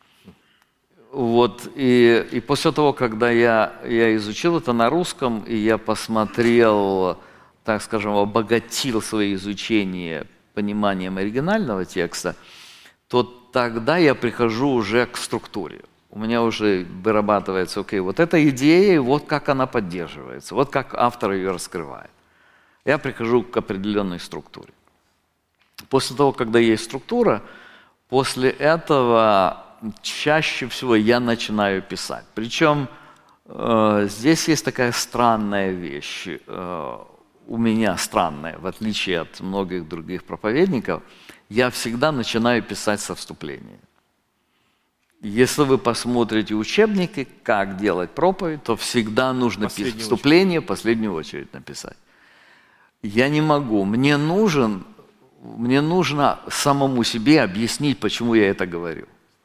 Вот, и, и после того, когда я, я изучил это на русском, и я посмотрел, так скажем, обогатил свое изучение пониманием оригинального текста, то тогда я прихожу уже к структуре. У меня уже вырабатывается, окей, вот эта идея, и вот как она поддерживается, вот как автор ее раскрывает. Я прихожу к определенной структуре. После того, когда есть структура, после этого чаще всего я начинаю писать. Причем э, здесь есть такая странная вещь, э, у меня странная, в отличие от многих других проповедников, я всегда начинаю писать со вступления. Если вы посмотрите учебники, как делать проповедь, то всегда нужно писать вступление в последнюю очередь написать. Я не могу, мне нужен, мне нужно самому себе объяснить, почему я это говорю.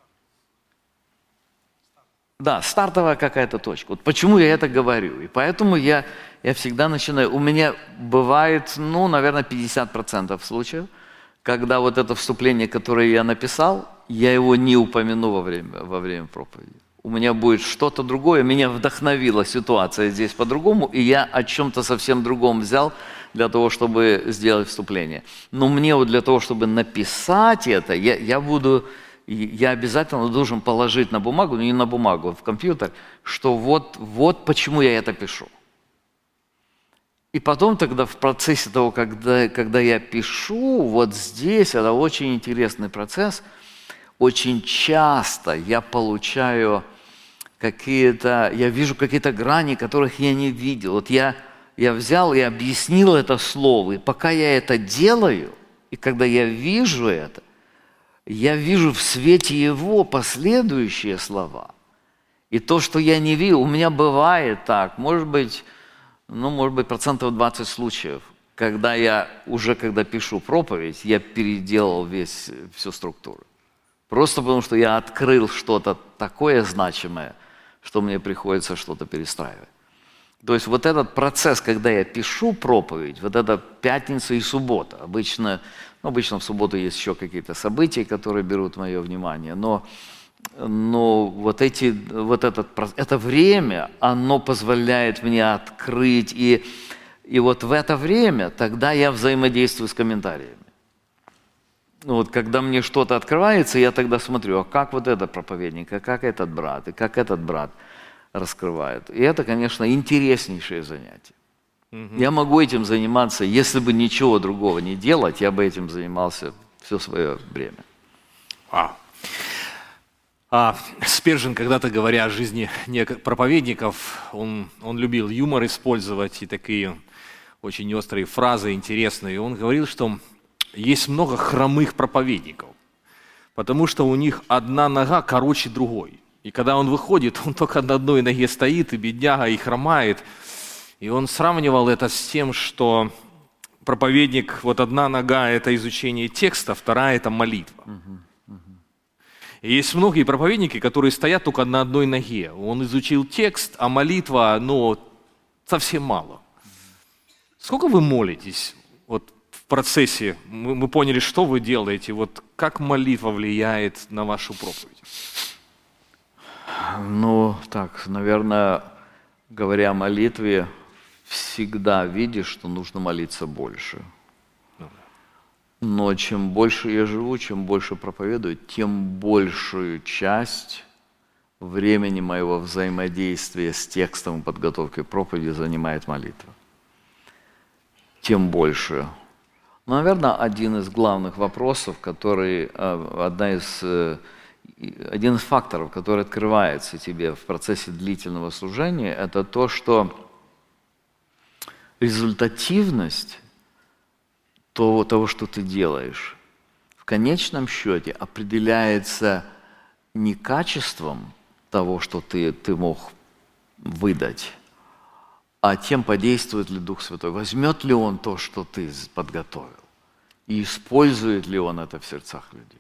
Да, стартовая какая-то точка. Вот почему я это говорю. И поэтому я, я всегда начинаю. У меня бывает, ну, наверное, пятьдесят процентов случаев, когда вот это вступление, которое я написал, я его не упомяну во время, во время проповеди. У меня будет что-то другое, меня вдохновила ситуация здесь по-другому, и я о чем-то совсем другом взял для того, чтобы сделать вступление. Но мне вот для того, чтобы написать это, я, я буду... я обязательно должен положить на бумагу, ну не на бумагу, а в компьютер, что вот, вот почему я это пишу. И потом тогда в процессе того, когда, когда я пишу, вот здесь, это очень интересный процесс, очень часто я получаю какие-то, я вижу какие-то грани, которых я не видел. Вот я, я взял и объяснил это слово, и пока я это делаю, и когда я вижу это, я вижу в свете его последующие слова. И то, что я не видел, у меня бывает так, может быть, ну, может быть, процентов двадцать случаев, когда я уже, когда пишу проповедь, я переделал весь, всю структуру. Просто потому, что я открыл что-то такое значимое, что мне приходится что-то перестраивать. То есть вот этот процесс, когда я пишу проповедь, вот это пятница и суббота, обычно, ну, обычно в субботу есть еще какие-то события, которые берут мое внимание, но, но вот, эти, вот этот, это время, оно позволяет мне открыть, и, и вот в это время тогда я взаимодействую с комментариями. Вот, когда мне что-то открывается, я тогда смотрю, а как вот этот проповедник, а как этот брат, и как этот брат раскрывает. И это, конечно, интереснейшее занятие. Угу. Я могу этим заниматься, если бы ничего другого не делать, я бы этим занимался все свое время. Вау. А, Спержин, когда-то говоря о жизни проповедников, он, он любил юмор использовать и такие очень острые фразы, интересные. Он говорил, что есть много хромых проповедников, потому что у них одна нога короче другой. И когда он выходит, он только на одной ноге стоит, и бедняга, и хромает. И он сравнивал это с тем, что проповедник, вот одна нога – это изучение текста, вторая – это молитва. Uh-huh, uh-huh. И есть многие проповедники, которые стоят только на одной ноге. Он изучил текст, а молитва, ну, совсем мало. Сколько вы молитесь? Вот в процессе мы, мы поняли, что вы делаете. Вот как молитва влияет на вашу проповедь? Ну, так, наверное, говоря о молитве, всегда видишь, что нужно молиться больше. Но чем больше я живу, чем больше проповедую, тем большую часть времени моего взаимодействия с текстом и подготовкой проповеди занимает молитва. Тем больше. Ну, наверное, один из главных вопросов, который, одна из, один из факторов, который открывается тебе в процессе длительного служения, это то, что результативность того, того, что ты делаешь, в конечном счете определяется не качеством того, что ты, ты мог выдать, а тем, подействует ли Дух Святой. Возьмет ли Он то, что ты подготовил, и использует ли Он это в сердцах людей.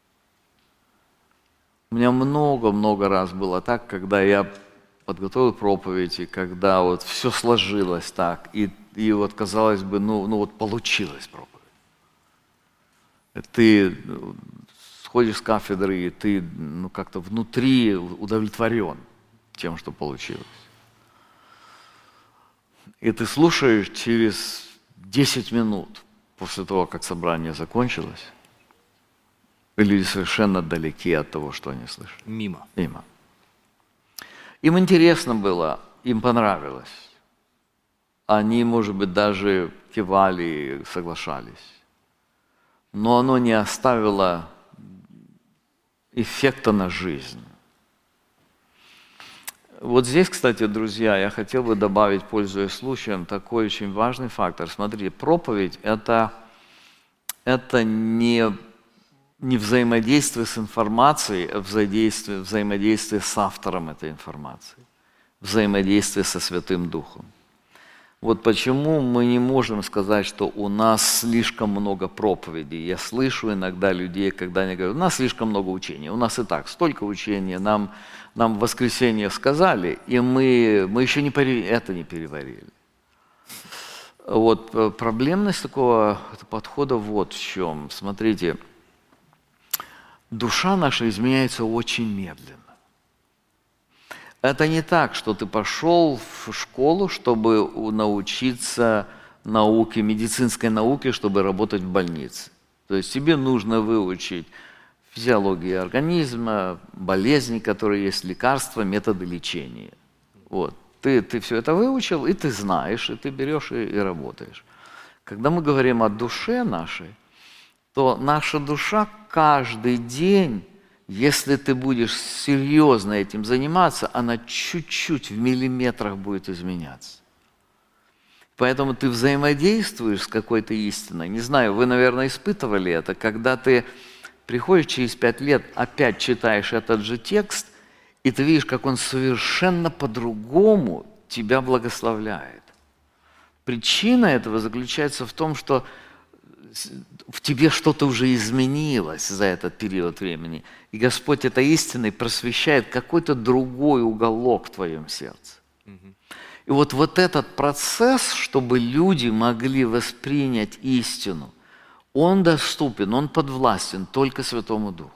У меня много-много раз было так, когда я подготовил проповедь, и когда вот все сложилось так, и, и вот казалось бы, ну, ну вот получилась проповедь. Ты сходишь с кафедры, и ты ну, как-то внутри удовлетворен тем, что получилось. И ты слушаешь через десять минут после того, как собрание закончилось, и люди совершенно далеки от того, что они слышали. Мимо. Мимо. Им интересно было, им понравилось. Они, может быть, даже кивали, соглашались. Но оно не оставило эффекта на жизнь. Вот здесь, кстати, друзья, я хотел бы добавить, пользуясь случаем, такой очень важный фактор. Смотрите, проповедь – это, это не, не взаимодействие с информацией, а взаимодействие, взаимодействие с автором этой информации, взаимодействие со Святым Духом. Вот почему мы не можем сказать, что у нас слишком много проповедей. Я слышу иногда людей, когда они говорят, у нас слишком много учений, у нас и так столько учений, нам, нам в воскресенье сказали, и мы, мы еще не, это не переварили. Вот проблемность такого подхода вот в чем. Смотрите, душа наша изменяется очень медленно. Это не так, что ты пошел в школу, чтобы научиться науке, медицинской науке, чтобы работать в больнице. То есть тебе нужно выучить физиологию организма, болезни, которые есть, лекарства, методы лечения. Вот. Ты, ты все это выучил, и ты знаешь, и ты берешь и, и работаешь. Когда мы говорим о душе нашей, то наша душа каждый день, если ты будешь серьезно этим заниматься, она чуть-чуть в миллиметрах будет изменяться. Поэтому ты взаимодействуешь с какой-то истиной. Не знаю, вы, наверное, испытывали это, когда ты приходишь через пять лет, опять читаешь этот же текст, и ты видишь, как он совершенно по-другому тебя благословляет. Причина этого заключается в том, что в тебе что-то уже изменилось за этот период времени. И Господь этой истиной просвещает какой-то другой уголок в твоем сердце. Mm-hmm. И вот, вот этот процесс, чтобы люди могли воспринять истину, он доступен, он подвластен только Святому Духу.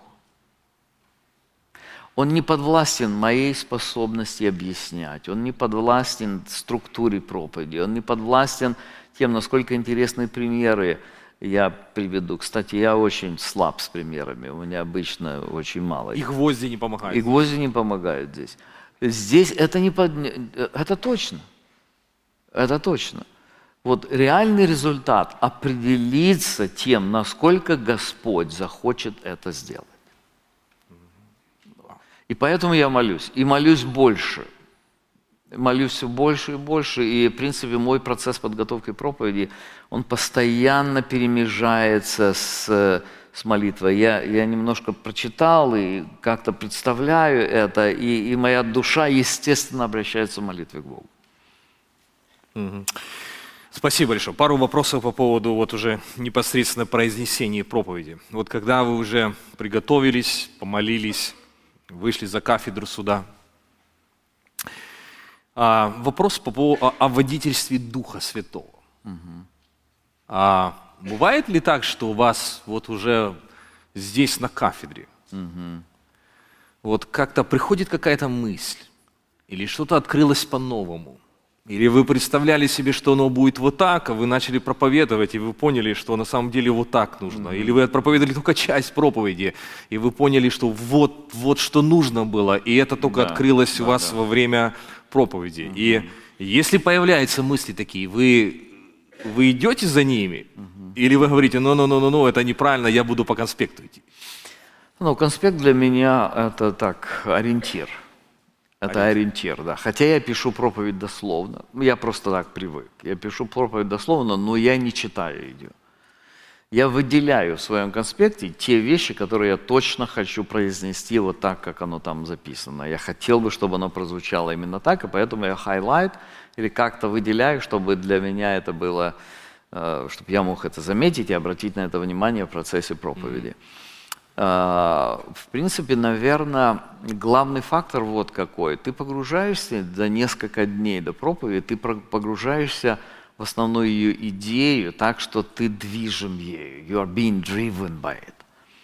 Он не подвластен моей способности объяснять, он не подвластен структуре проповеди, он не подвластен тем, насколько интересны примеры я приведу. Кстати, я очень слаб с примерами, у меня обычно очень мало. И гвозди не помогают. И гвозди не помогают здесь. Здесь это не под... это точно. Это точно. Вот реальный результат определится тем, насколько Господь захочет это сделать. И поэтому я молюсь. И молюсь больше. Молюсь все больше и больше, и, в принципе, мой процесс подготовки проповеди, он постоянно перемежается с, с молитвой. Я, я немножко прочитал и как-то представляю это, и, и моя душа, естественно, обращается в молитве к Богу. Угу. Спасибо большое. Пару вопросов по поводу вот уже непосредственно произнесения проповеди. Вот когда вы уже приготовились, помолились, вышли за кафедру суда, А, вопрос по поводу о, о водительстве Духа Святого. Угу. А, бывает ли так, что у вас вот уже здесь на кафедре угу. вот как-то приходит какая-то мысль, или что-то открылось по-новому, или вы представляли себе, что оно будет вот так, а вы начали проповедовать, и вы поняли, что на самом деле вот так нужно, угу. или вы проповедовали только часть проповеди, и вы поняли, что вот, вот что нужно было, и это только да, открылось да, у вас да. во время проповеди. Mm-hmm. И если появляются мысли такие, вы Вы идете за ними? Угу. Или вы говорите, ну-ну-ну-ну, это неправильно, я буду по конспекту идти? Ну, конспект для меня это так, ориентир. Это ориентир. ориентир, да. Хотя я пишу проповедь дословно. Я просто так привык. Я пишу проповедь дословно, но я не читаю ее. Я выделяю в своем конспекте те вещи, которые я точно хочу произнести вот так, как оно там записано. Я хотел бы, чтобы оно прозвучало именно так, и поэтому я highlight или как-то выделяю, чтобы для меня это было, чтобы я мог это заметить и обратить на это внимание в процессе проповеди. Mm-hmm. В принципе, наверное, главный фактор вот какой. Ты погружаешься за несколько дней до проповеди, ты погружаешься в основную ее идею, так что ты движим ею. You are being driven by it.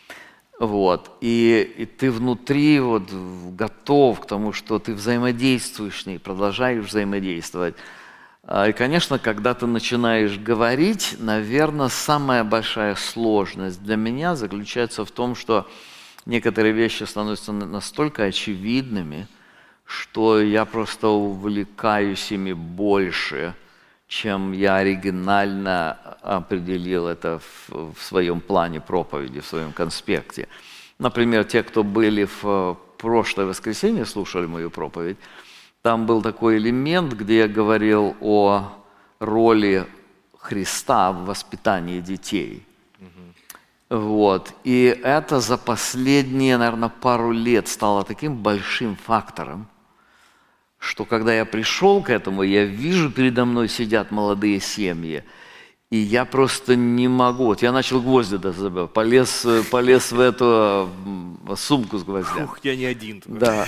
Вот. И, и ты внутри вот готов к тому, что ты взаимодействуешь с ней, продолжаешь взаимодействовать. И, конечно, когда ты начинаешь говорить, наверное, самая большая сложность для меня заключается в том, что некоторые вещи становятся настолько очевидными, что я просто увлекаюсь ими больше, чем я оригинально определил это в, в своем плане проповеди, в своем конспекте. Например, те, кто были в прошлое воскресенье, слушали мою проповедь, там был такой элемент, где я говорил о роли Христа в воспитании детей. Mm-hmm. Вот. И это за последние, наверное, пару лет стало таким большим фактором, что когда я пришел к этому, я вижу, передо мной сидят молодые семьи, и я просто не могу. Вот я начал гвозди дозабивать, полез, полез в эту сумку с гвоздями. Ух, я не один. Да.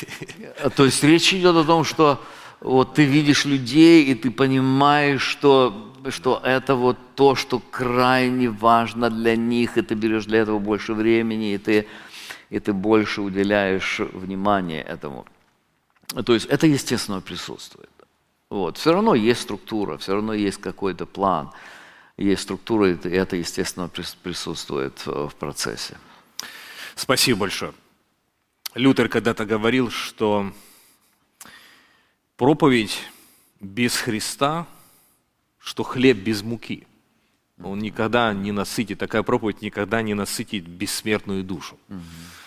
То есть речь идет о том, что вот ты видишь людей, и ты понимаешь, что, что это вот то, что крайне важно для них, и ты берешь для этого больше времени, и ты, и ты больше уделяешь внимания этому. То есть это, естественно, присутствует. Вот. Все равно есть структура, все равно есть какой-то план, есть структура, и это, естественно, присутствует в процессе. Спасибо большое. Лютер когда-то говорил, что проповедь без Христа, что хлеб без муки. Он никогда не насытит, такая проповедь никогда не насытит бессмертную душу. Угу.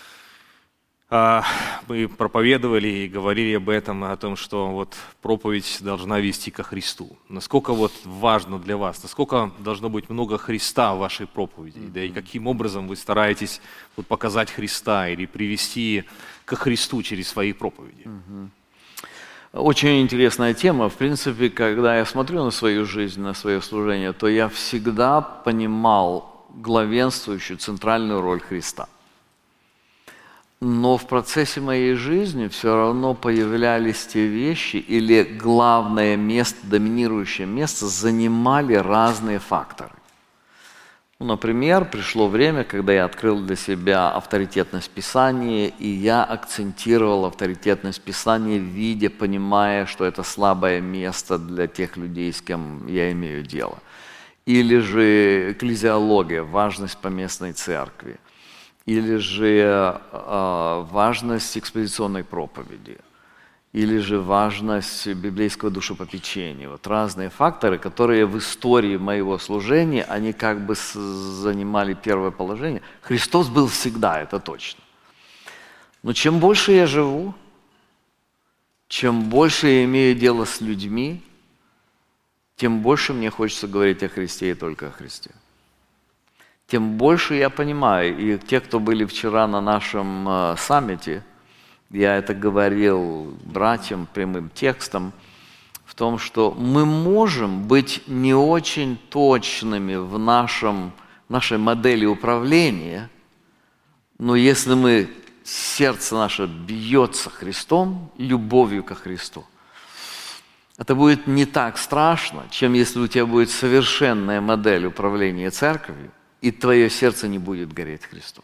Мы проповедовали и говорили об этом, о том, что вот проповедь должна вести ко Христу. Насколько вот важно для вас, насколько должно быть много Христа в вашей проповеди, mm-hmm. да и каким образом вы стараетесь вот показать Христа или привести ко Христу через свои проповеди? Mm-hmm. Очень интересная тема. В принципе, когда я смотрю на свою жизнь, на свое служение, то я всегда понимал главенствующую центральную роль Христа. Но в процессе моей жизни все равно появлялись те вещи, или главное место, доминирующее место занимали разные факторы. Ну, например, пришло время, когда я открыл для себя авторитетность Писания, и я акцентировал авторитетность Писания, видя, понимая, что это слабое место для тех людей, с кем я имею дело. Или же экклезиология, важность поместной церкви. Или же э, важность экспозиционной проповеди, или же важность библейского душепопечения. Вот разные факторы, которые в истории моего служения, они как бы занимали первое положение. Христос был всегда, это точно. Но чем больше я живу, чем больше я имею дело с людьми, тем больше мне хочется говорить о Христе и только о Христе. Тем больше я понимаю, и те, кто были вчера на нашем э, саммите, я это говорил братьям прямым текстом, в том, что мы можем быть не очень точными в нашем, нашей модели управления, но если мы, сердце наше бьется Христом, любовью ко Христу, это будет не так страшно, чем если у тебя будет совершенная модель управления церковью, и твое сердце не будет гореть Христом.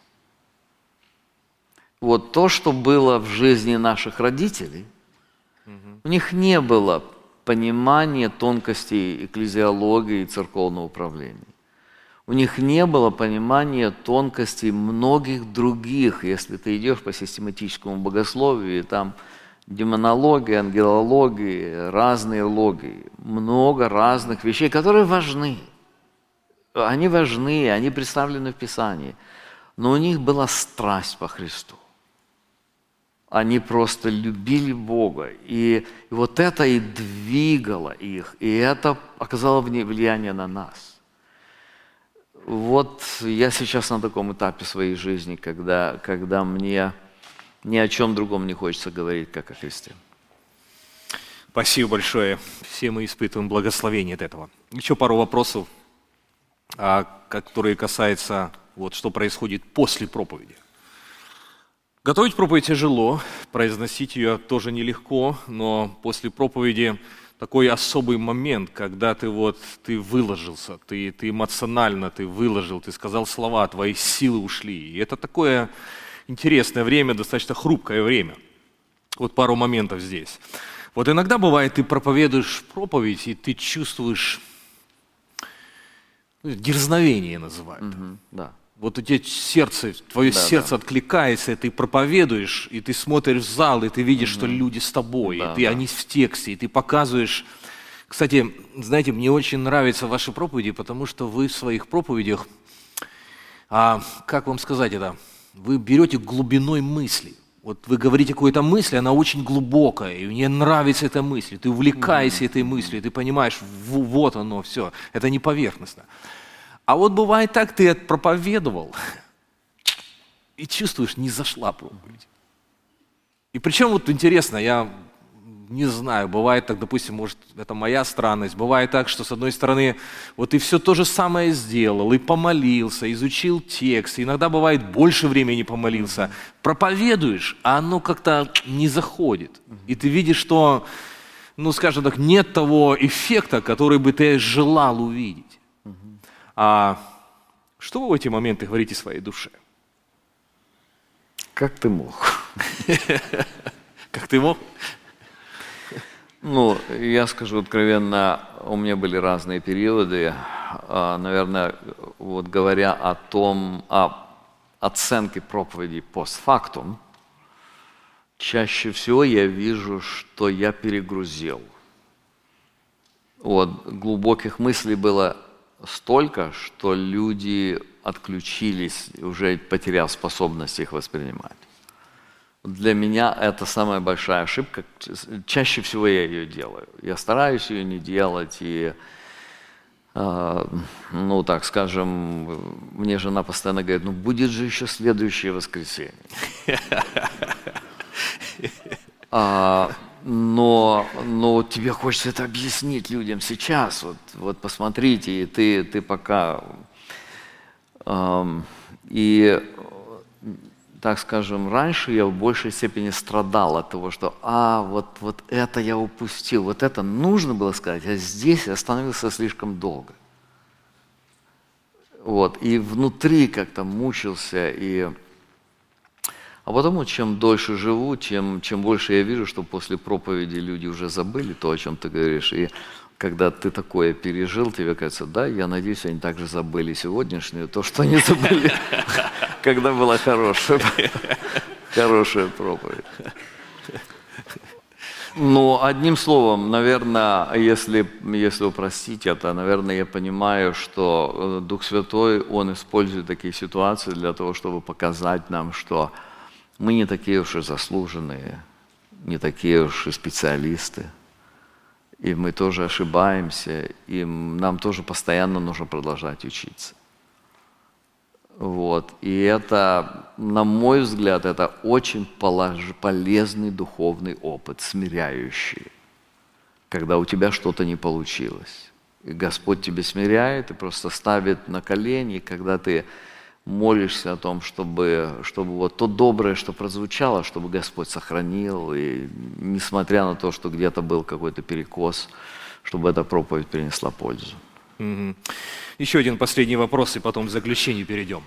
Вот то, что было в жизни наших родителей, угу. у них не было понимания тонкостей экклезиологии и церковного управления. У них не было понимания тонкостей многих других, если ты идешь по систематическому богословию, и там демонология, ангелология, разные логии, много разных вещей, которые важны. Они важны, они представлены в Писании, но у них была страсть по Христу. Они просто любили Бога, и, и вот это и двигало их, и это оказало влияние на нас. Вот я сейчас на таком этапе своей жизни, когда, когда мне ни о чем другом не хочется говорить, как о Христе. Спасибо большое. Все мы испытываем благословение от этого. Еще пару вопросов, которые касаются, вот, что происходит после проповеди. Готовить проповедь тяжело, произносить ее тоже нелегко, но после проповеди такой особый момент, когда ты вот ты выложился, ты, ты эмоционально ты выложил, ты сказал слова, твои силы ушли. И это такое интересное время, достаточно хрупкое время. Вот пару моментов здесь. Вот иногда бывает, ты проповедуешь проповедь, и ты чувствуешь дерзновение, называют. Mm-hmm, да. Вот у тебя сердце, твое да, сердце да. откликается, и ты проповедуешь, и ты смотришь в зал, и ты видишь, mm-hmm. что люди с тобой, да, и ты, да. они в тексте, и ты показываешь. Кстати, знаете, мне очень нравятся ваши проповеди, потому что вы в своих проповедях, а, как вам сказать это, вы берете глубиной мысли. Вот вы говорите какую-то мысль, она очень глубокая, и мне нравится эта мысль, ты увлекаешься mm-hmm. этой мыслью, ты понимаешь, вот оно, все, это не поверхностно. А вот бывает так, ты проповедовал, и чувствуешь, не зашла проповедь. И причем вот интересно, я не знаю, бывает так, допустим, может, это моя странность, бывает так, что с одной стороны, вот ты все то же самое сделал, и помолился, изучил текст, иногда бывает больше времени помолился, проповедуешь, а оно как-то не заходит. И ты видишь, что, ну, скажем так, нет того эффекта, который бы ты желал увидеть. А что вы в эти моменты говорите своей душе? Как ты мог? Как ты мог? Ну, я скажу откровенно, у меня были разные периоды. Наверное, вот говоря о том, о оценке проповеди постфактум, чаще всего я вижу, что я перегрузил. Вот, глубоких мыслей было столько, что люди отключились, уже потеряв способность их воспринимать. Для меня это самая большая ошибка. Чаще всего я ее делаю. Я стараюсь ее не делать. И, э, ну, так скажем, мне жена постоянно говорит, ну, будет же еще следующее воскресенье. А, но, но тебе хочется это объяснить людям сейчас. Вот, вот посмотрите, и ты, ты пока... Эм, и, так скажем, раньше я в большей степени страдал от того, что «а, вот, вот это я упустил, вот это нужно было сказать, а здесь я остановился слишком долго». Вот, и внутри как-то мучился, и... А потому, чем дольше живу, чем, чем больше я вижу, что после проповеди люди уже забыли то, о чем ты говоришь. И когда ты такое пережил, тебе кажется, да, я надеюсь, они также забыли сегодняшнее, то, что они забыли, когда была хорошая, хорошая проповедь. Ну, одним словом, наверное, если, если упростить это, наверное, я понимаю, что Дух Святой, Он использует такие ситуации для того, чтобы показать нам, что мы не такие уж и заслуженные, не такие уж и специалисты. И мы тоже ошибаемся, и нам тоже постоянно нужно продолжать учиться. Вот. И это, на мой взгляд, это очень полож- полезный духовный опыт, смиряющий, когда у тебя что-то не получилось. И Господь тебя смиряет и просто ставит на колени, когда ты молишься о том, чтобы, чтобы вот то доброе, что прозвучало, чтобы Господь сохранил, и несмотря на то, что где-то был какой-то перекос, чтобы эта проповедь принесла пользу. Mm-hmm. Еще один последний вопрос, и потом к заключению перейдем.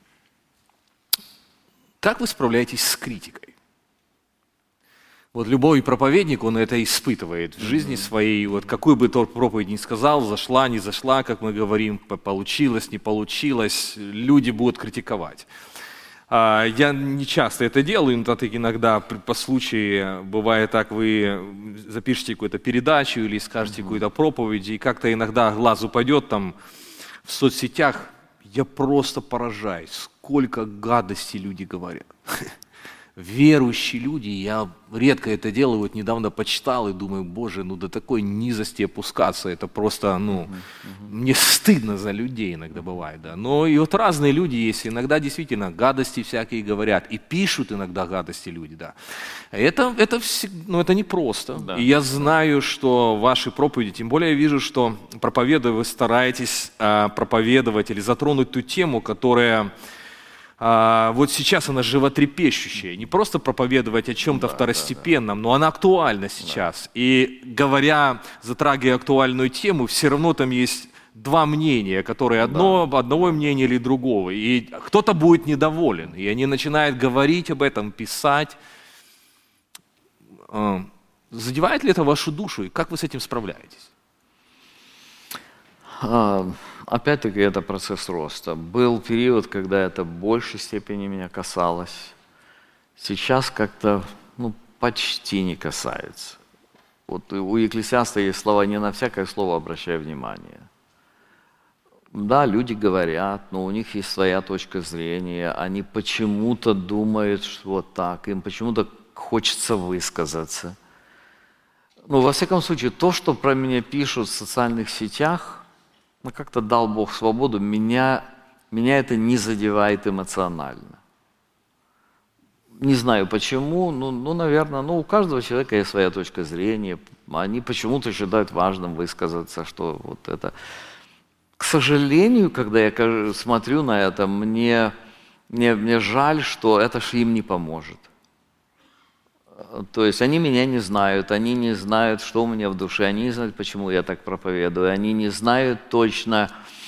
Как вы справляетесь с критикой? Вот любой проповедник, он это испытывает в жизни mm-hmm. своей. Вот какую бы то проповедь ни сказал, зашла, не зашла, как мы говорим, получилось, не получилось, люди будут критиковать. Я не часто это делаю, но так иногда по случаю бывает так, вы запишете какую-то передачу или скажете uh-huh. какую-то проповедь, и как-то иногда глаз упадет там в соцсетях, я просто поражаюсь, сколько гадостей люди говорят. Верующие люди, я редко это делаю, вот недавно почитал и думаю, боже, ну до такой низости опускаться, это просто, ну, uh-huh, uh-huh. мне стыдно за людей иногда бывает, да. Но и вот разные люди есть, иногда действительно гадости всякие говорят, и пишут иногда гадости люди, да. Это, это, всегда, ну, это непросто, да. И я знаю, что ваши проповеди, тем более я вижу, что проповедуя, вы стараетесь а, проповедовать или затронуть ту тему, которая... А, вот сейчас она животрепещущая. Не просто проповедовать о чем-то да, второстепенном, да, да. но она актуальна сейчас. Да. И говоря, затрагивая актуальную тему, все равно там есть два мнения, которые одно, да. одного мнения или другого. И кто-то будет недоволен. И они начинают говорить об этом, писать. Задевает ли это вашу душу? И как вы с этим справляетесь? А... Опять-таки, это процесс роста. Был период, когда это в большей степени меня касалось. Сейчас как-то ну, почти не касается. Вот у Екклесиаста есть слова «не на всякое слово обращай внимание». Да, люди говорят, но у них есть своя точка зрения, они почему-то думают, что вот так, им почему-то хочется высказаться. Ну, во всяком случае, то, что про меня пишут в социальных сетях, ну, как-то дал Бог свободу, меня, меня это не задевает эмоционально. Не знаю почему, ну, ну, наверное, ну, у каждого человека есть своя точка зрения, они почему-то считают важным высказаться, что вот это. К сожалению, когда я смотрю на это, мне, мне, мне жаль, что это ж им не поможет. То есть они меня не знают, они не знают, что у меня в душе, они не знают, почему я так проповедую, они не знают точно,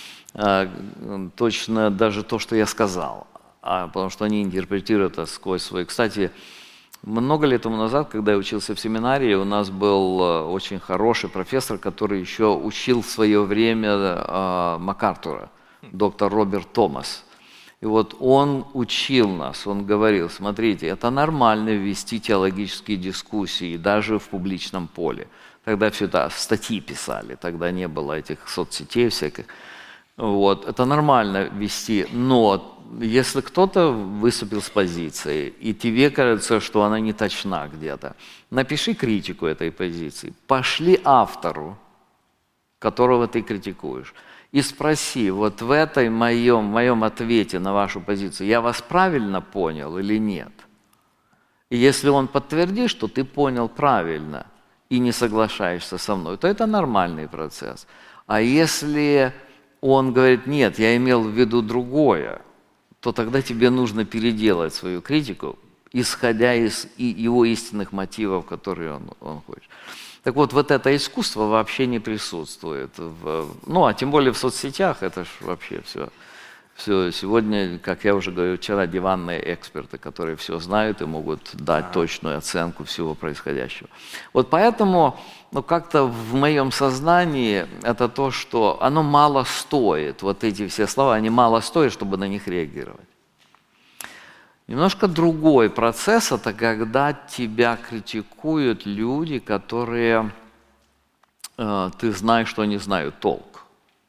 точно даже то, что я сказал, а, потому что они интерпретируют это сквозь свой. Кстати, много лет тому назад, когда я учился в семинарии, у нас был очень хороший профессор, который еще учил в свое время МакАртура, доктор Роберт Томас. И вот он учил нас, он говорил, смотрите, это нормально вести теологические дискуссии даже в публичном поле. Тогда все это статьи писали, тогда не было этих соцсетей всяких. Вот, это нормально вести, но если кто-то выступил с позицией, и тебе кажется, что она не точна где-то, напиши критику этой позиции, пошли автору, которого ты критикуешь, и спроси, вот в этой моем, моем ответе на вашу позицию, я вас правильно понял или нет? И если он подтвердит, что ты понял правильно и не соглашаешься со мной, то это нормальный процесс. А если он говорит, нет, я имел в виду другое, то тогда тебе нужно переделать свою критику, исходя из его истинных мотивов, которые он, он хочет. Так вот, вот это искусство вообще не присутствует. В, ну, а тем более в соцсетях, это ж вообще все. все. Сегодня, как я уже говорил, вчера диванные эксперты, которые все знают и могут дать точную оценку всего происходящего. Вот поэтому, ну, как-то в моем сознании это то, что оно мало стоит. Вот эти все слова, они мало стоят, чтобы на них реагировать. Немножко другой процесс – это когда тебя критикуют люди, которые, э, ты знаешь, что они знают толк.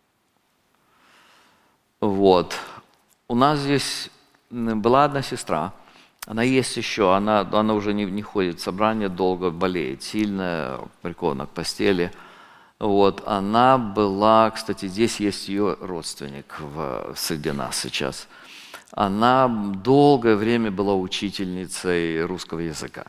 Вот. У нас здесь была одна сестра, она есть еще, она, она уже не, не ходит в собрание, долго болеет, сильно прикована к постели. Вот. Она была, кстати, здесь есть ее родственник в, среди нас сейчас. Она долгое время была учительницей русского языка.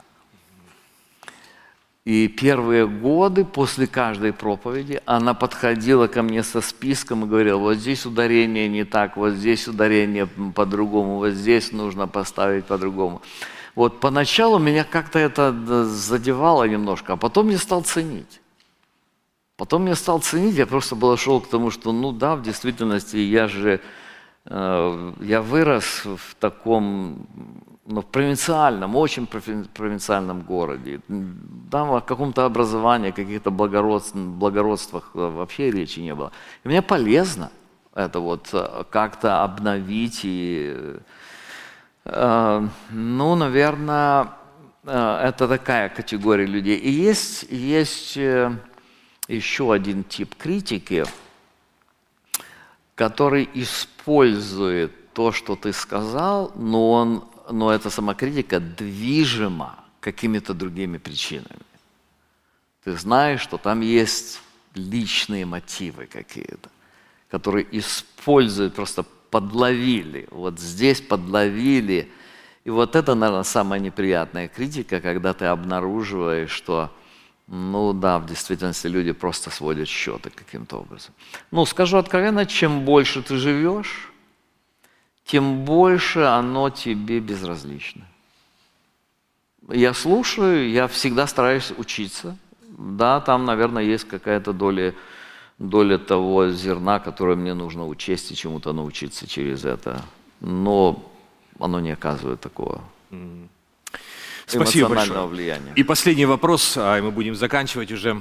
И первые годы после каждой проповеди она подходила ко мне со списком и говорила, вот здесь ударение не так, вот здесь ударение по-другому, вот здесь нужно поставить по-другому. Вот поначалу меня как-то это задевало немножко, а потом я стал ценить. Потом я стал ценить, я просто был шел к тому, что ну да, в действительности я же... Я вырос в таком, ну, в провинциальном, очень провинциальном городе. Там о каком-то образовании, каких-то благородств, благородствах вообще речи не было. И мне полезно это вот как-то обновить и Э, ну, наверное, э, это такая категория людей. И есть, есть э, еще один тип критики, который использует то, что ты сказал, но, он, но эта самокритика движима какими-то другими причинами. Ты знаешь, что там есть личные мотивы какие-то, которые используют, просто подловили. Вот здесь подловили. И вот это, наверное, самая неприятная критика, когда ты обнаруживаешь, что, ну да, в действительности люди просто сводят счеты каким-то образом. Ну, скажу откровенно, чем больше ты живешь, тем больше оно тебе безразлично. Я слушаю, я всегда стараюсь учиться. Да, там, наверное, есть какая-то доля, доля того зерна, которое мне нужно учесть и чему-то научиться через это. Но оно не оказывает такого mm. Спасибо эмоционального большое. влияния. И последний вопрос, и мы будем заканчивать уже.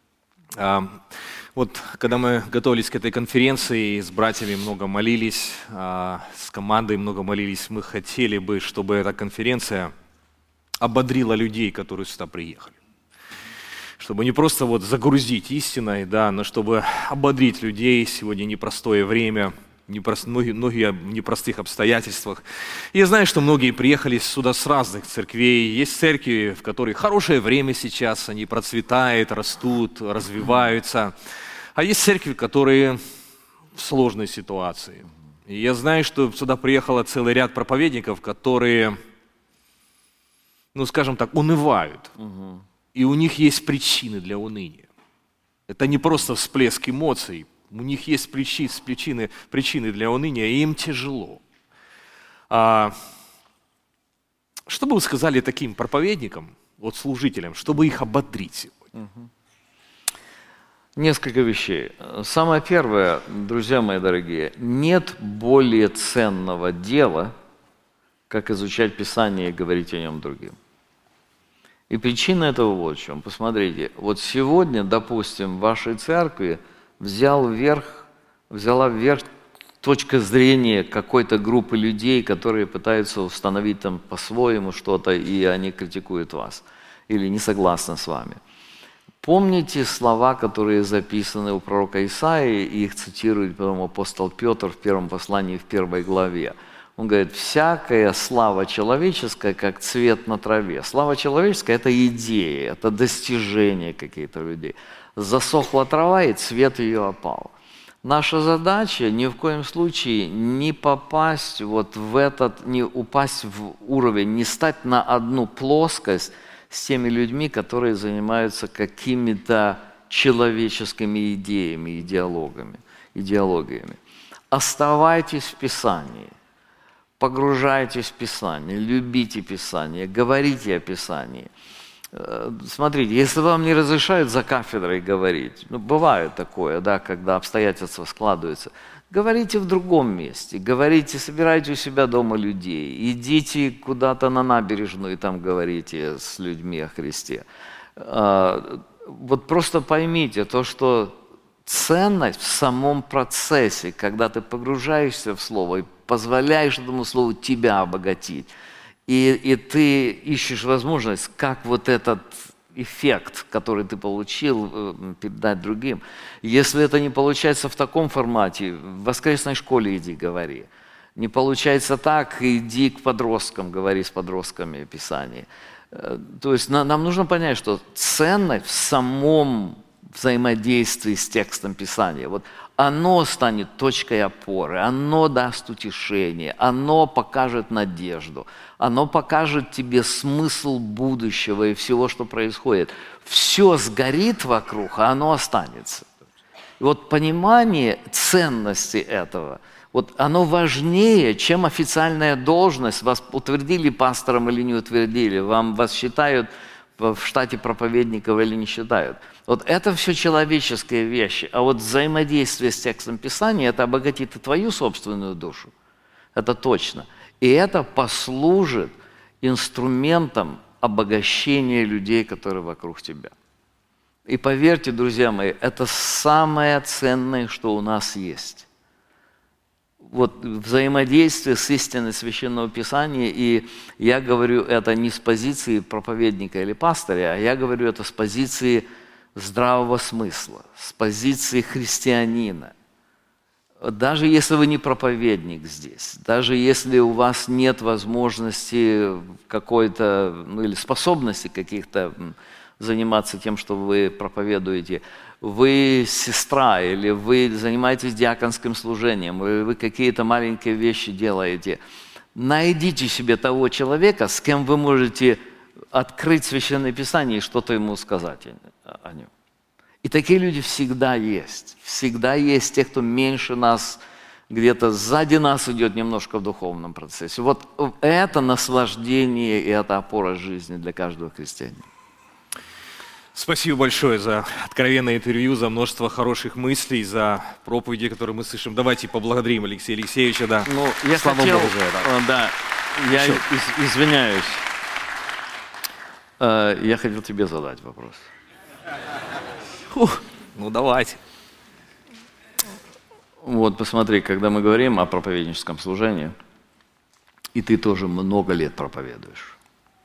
Вот когда мы готовились к этой конференции, с братьями много молились, с командой много молились, мы хотели бы, чтобы эта конференция ободрила людей, которые сюда приехали. Чтобы не просто вот загрузить истиной, да, но чтобы ободрить людей. Сегодня непростое время, непрост, многие, многие в непростых обстоятельствах. И я знаю, что многие приехали сюда с разных церквей. Есть церкви, в которых хорошее время сейчас, они процветают, растут, развиваются. А есть церкви, которые в сложной ситуации. И я знаю, что сюда приехало целый ряд проповедников, которые, ну скажем так, унывают. Угу. И у них есть причины для уныния. Это не просто всплеск эмоций. У них есть причины, причины, причины для уныния, и им тяжело. А, что бы вы сказали таким проповедникам, вот служителям, чтобы их ободрить сегодня? Угу. Несколько вещей. Самое первое, друзья мои дорогие, нет более ценного дела, как изучать Писание и говорить о нем другим. И причина этого вот в чем. Посмотрите, вот сегодня, допустим, в вашей церкви взял вверх, взяла вверх точка зрения какой-то группы людей, которые пытаются установить там по-своему что-то, и они критикуют вас или не согласны с вами. Помните слова, которые записаны у пророка Исаии, и их цитирует потом апостол Петр в первом послании, в первой главе. Он говорит, всякая слава человеческая, как цвет на траве. Слава человеческая – это идея, это достижения какие-то людей. Засохла трава, и цвет ее опал. Наша задача ни в коем случае не попасть вот в этот, не упасть в уровень, не стать на одну плоскость с теми людьми, которые занимаются какими-то человеческими идеями, идеологами, идеологиями. Оставайтесь в Писании. Погружайтесь в Писание, любите Писание, говорите о Писании. Смотрите, если вам не разрешают за кафедрой говорить, ну, бывает такое, да, когда обстоятельства складываются, говорите в другом месте, говорите, собирайте у себя дома людей, идите куда-то на набережную и там говорите с людьми о Христе. Вот просто поймите то, что ценность в самом процессе, когда ты погружаешься в Слово и позволяешь этому Слову тебя обогатить, и, и ты ищешь возможность, как вот этот эффект, который ты получил, передать другим. Если это не получается в таком формате, в воскресной школе иди говори. Не получается так, иди к подросткам, говори с подростками о Писании. То есть нам нужно понять, что ценность в самом взаимодействии с текстом Писания. Вот оно станет точкой опоры, оно даст утешение, оно покажет надежду, оно покажет тебе смысл будущего и всего, что происходит. Все сгорит вокруг, а оно останется. И вот понимание ценности этого, вот оно важнее, чем официальная должность. Вас утвердили пастором или не утвердили, вам вас считают в штате проповедников или не считают. Вот это все человеческие вещи. А вот взаимодействие с текстом Писания, это обогатит и твою собственную душу. Это точно. И это послужит инструментом обогащения людей, которые вокруг тебя. И поверьте, друзья мои, это самое ценное, что у нас есть. вот взаимодействие с истиной Священного Писания, и я говорю это не с позиции проповедника или пастыря, а я говорю это с позиции здравого смысла, с позиции христианина. Даже если вы не проповедник здесь, даже если у вас нет возможности какой-то, ну или способности каких-то заниматься тем, что вы проповедуете, вы сестра, или вы занимаетесь диаконским служением, или вы какие-то маленькие вещи делаете, найдите себе того человека, с кем вы можете открыть Священное Писание и что-то ему сказать о нем. И такие люди всегда есть. Всегда есть те, кто меньше нас, где-то сзади нас идет немножко в духовном процессе. Вот это наслаждение и это опора жизни для каждого христианина. Спасибо большое за откровенное интервью, за множество хороших мыслей, за проповеди, которые мы слышим. Давайте поблагодарим Алексея Алексеевича. Да. Ну, я Слава хотел, Богу за это. Да, я из, извиняюсь. Я хотел тебе задать вопрос. Фух, ну давайте. Вот посмотри, когда мы говорим о проповедническом служении, и ты тоже много лет проповедуешь,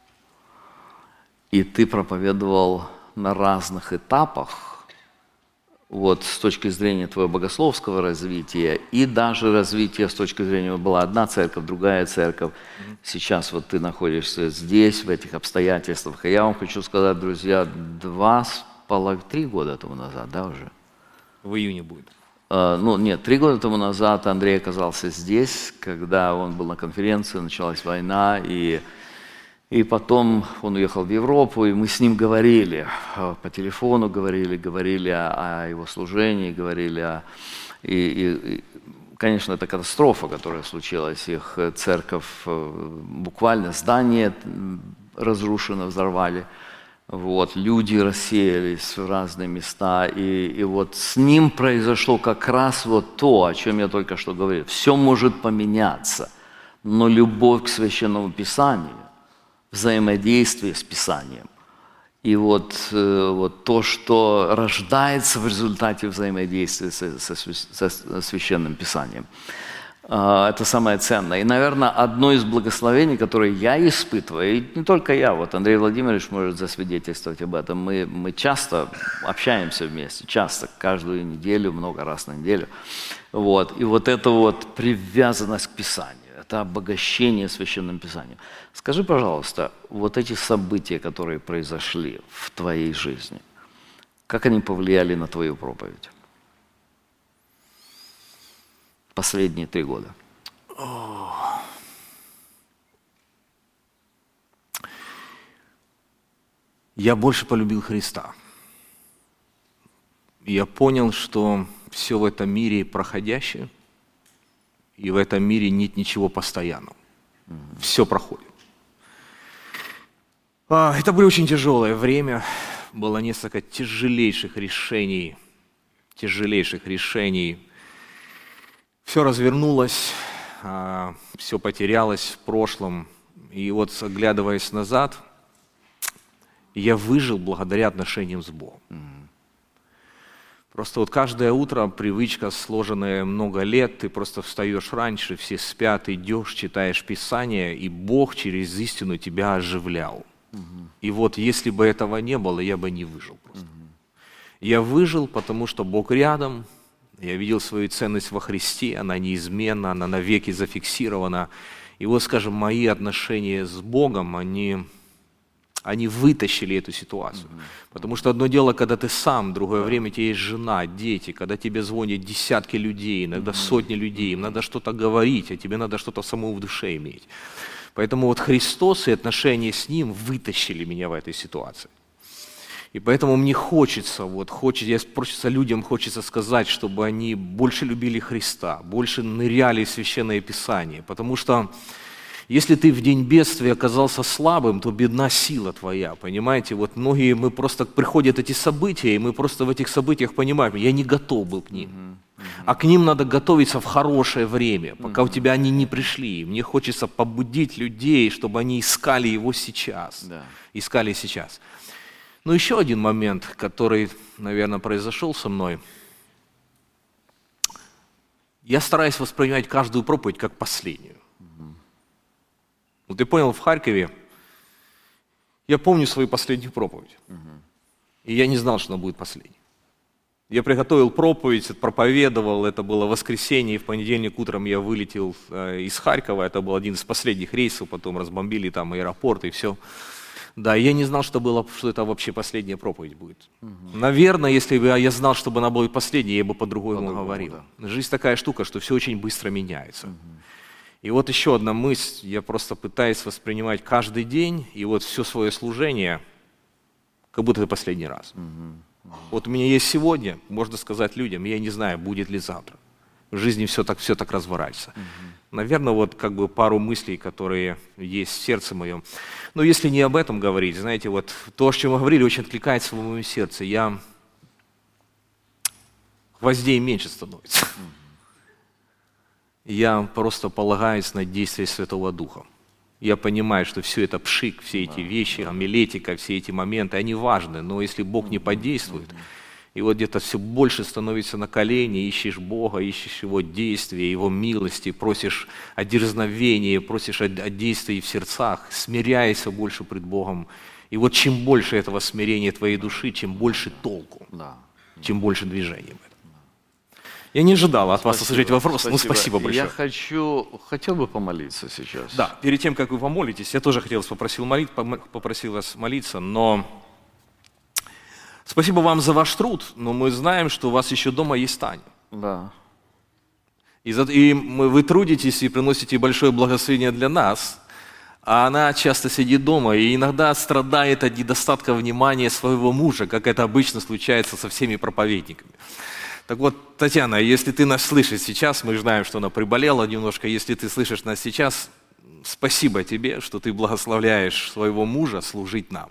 и ты проповедовал на разных этапах, вот с точки зрения твоего богословского развития, и даже развития с точки зрения, была одна церковь, другая церковь, сейчас вот ты находишься здесь, в этих обстоятельствах, и я вам хочу сказать, друзья, два с половиной, три года тому назад, да, уже? В июне будет. Uh, ну, нет, три года тому назад Андрей оказался здесь, когда он был на конференции, началась война, и, и потом он уехал в Европу, и мы с ним говорили, по телефону говорили, говорили о, о его служении, говорили о... И, и, и, конечно, это катастрофа, которая случилась, их церковь, буквально здание разрушено, взорвали. Вот, люди рассеялись в разные места, и, и вот с ним произошло как раз вот то, о чем я только что говорил. Все может поменяться, но любовь к Священному Писанию, взаимодействие с Писанием, и вот, вот то, что рождается в результате взаимодействия со, со, со Священным Писанием, это самое ценное. И, наверное, одно из благословений, которое я испытываю, и не только я, вот Андрей Владимирович может засвидетельствовать об этом, мы, мы часто общаемся вместе, часто, каждую неделю, много раз на неделю. Вот. И вот эта вот привязанность к Писанию, это обогащение Священным Писанием. Скажи, пожалуйста, вот эти события, которые произошли в твоей жизни, как они повлияли на твою проповедь? Последние три года. Я больше полюбил Христа. Я понял, что все в этом мире проходящее, и в этом мире нет ничего постоянного. Mm-hmm. Все проходит. Это было очень тяжелое время. Было несколько тяжелейших решений, тяжелейших решений. Все развернулось, все потерялось в прошлом. И вот, оглядываясь назад, я выжил благодаря отношениям с Богом. Mm-hmm. Просто вот каждое утро привычка, сложенная много лет, ты просто встаешь раньше, все спят, идешь, читаешь Писание, и Бог через истину тебя оживлял. Mm-hmm. И вот если бы этого не было, я бы не выжил просто. Mm-hmm. Я выжил, потому что Бог рядом. Я видел свою ценность во Христе, она неизменна, она навеки зафиксирована. И вот, скажем, мои отношения с Богом, они, они вытащили эту ситуацию. Mm-hmm. Потому что одно дело, когда ты сам, другое время у тебя есть жена, дети, когда тебе звонят десятки людей, иногда mm-hmm. сотни людей, им надо что-то говорить, а тебе надо что-то самому в душе иметь. Поэтому вот Христос и отношения с Ним вытащили меня в этой ситуации. И поэтому мне хочется, вот, хочется, я хочется людям хочется сказать, чтобы они больше любили Христа, больше ныряли в Священное Писание. Потому что если ты в день бедствия оказался слабым, то бедна сила твоя, понимаете? Вот многие, мы просто, приходят эти события, и мы просто в этих событиях понимаем, я не готов был к ним. Mm-hmm. Mm-hmm. А к ним надо готовиться в хорошее время, пока mm-hmm. у тебя они не пришли. Мне хочется побудить людей, чтобы они искали его сейчас. Yeah. Искали сейчас. Но еще один момент, который, наверное, произошел со мной. я стараюсь воспринимать каждую проповедь как последнюю. Вот ты понял, в Харькове я помню свою последнюю проповедь. И я не знал, что она будет последней. Я приготовил проповедь, проповедовал, это было воскресенье, и в понедельник утром я вылетел э, из Харькова, это был один из последних рейсов, потом разбомбили там аэропорт и все. Да, и я не знал, что, было, что это вообще последняя проповедь будет. Угу. Наверное, если бы я знал, что она будет последней, я бы по-другому, по-другому говорил. Да. Жизнь такая штука, что все очень быстро меняется. Угу. И вот еще одна мысль, я просто пытаюсь воспринимать каждый день, и вот все свое служение, как будто это последний раз. Угу. Вот у меня есть сегодня, можно сказать людям, я не знаю, будет ли завтра. В жизни все так, все так разворачивается. Угу. Наверное, вот как бы пару мыслей, которые есть в сердце моем. Но если не об этом говорить, знаете, вот то, о чем мы говорили, очень откликается в моем сердце. Я... Гвоздей меньше становится. Угу. Я просто полагаюсь на действие Святого Духа. Я понимаю, что все это пшик, все эти вещи, амилетика, все эти моменты, они важны, но если Бог не подействует, и вот где-то все больше становится на колени, ищешь Бога, ищешь Его действия, Его милости, просишь о дерзновении, просишь о, о действии в сердцах, смиряйся больше пред Богом. И вот чем больше этого смирения твоей души, чем больше толку, чем больше движения. Я не ожидал от вас услышать вопрос, но спасибо большое. Я хочу, хотел бы помолиться сейчас. Да, перед тем, как вы помолитесь, я тоже хотел вас попросил, молить, попросил вас молиться, но спасибо вам за ваш труд, но мы знаем, что у вас еще дома есть Таня. Да. И, за, и мы, вы трудитесь и приносите большое благословение для нас, а она часто сидит дома и иногда страдает от недостатка внимания своего мужа, как это обычно случается со всеми проповедниками. Так вот, Татьяна, если ты нас слышишь сейчас, мы знаем, что она приболела немножко, если ты слышишь нас сейчас, спасибо тебе, что ты благословляешь своего мужа служить нам.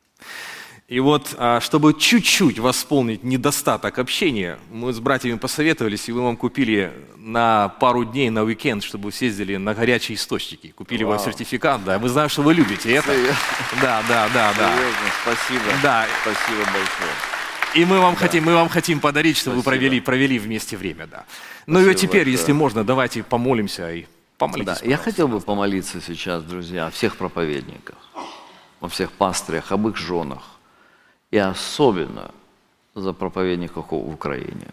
И вот, чтобы чуть-чуть восполнить недостаток общения, мы с братьями посоветовались, и мы вам купили на пару дней, на уикенд, чтобы вы съездили на горячие источники. Купили Вау. вам сертификат, да, мы знаем, что вы любите это. Да, да, да, да. Серьезно, спасибо. Да. Спасибо большое. И мы вам, да. хотим, мы вам хотим подарить, чтобы Спасибо. вы провели, провели вместе время. Да. Ну и теперь, большое. если можно, давайте помолимся и помолитесь. Да. Я хотел бы помолиться сейчас, друзья, о всех проповедниках, о всех пастырях, об их женах. И особенно за проповедников в Украине.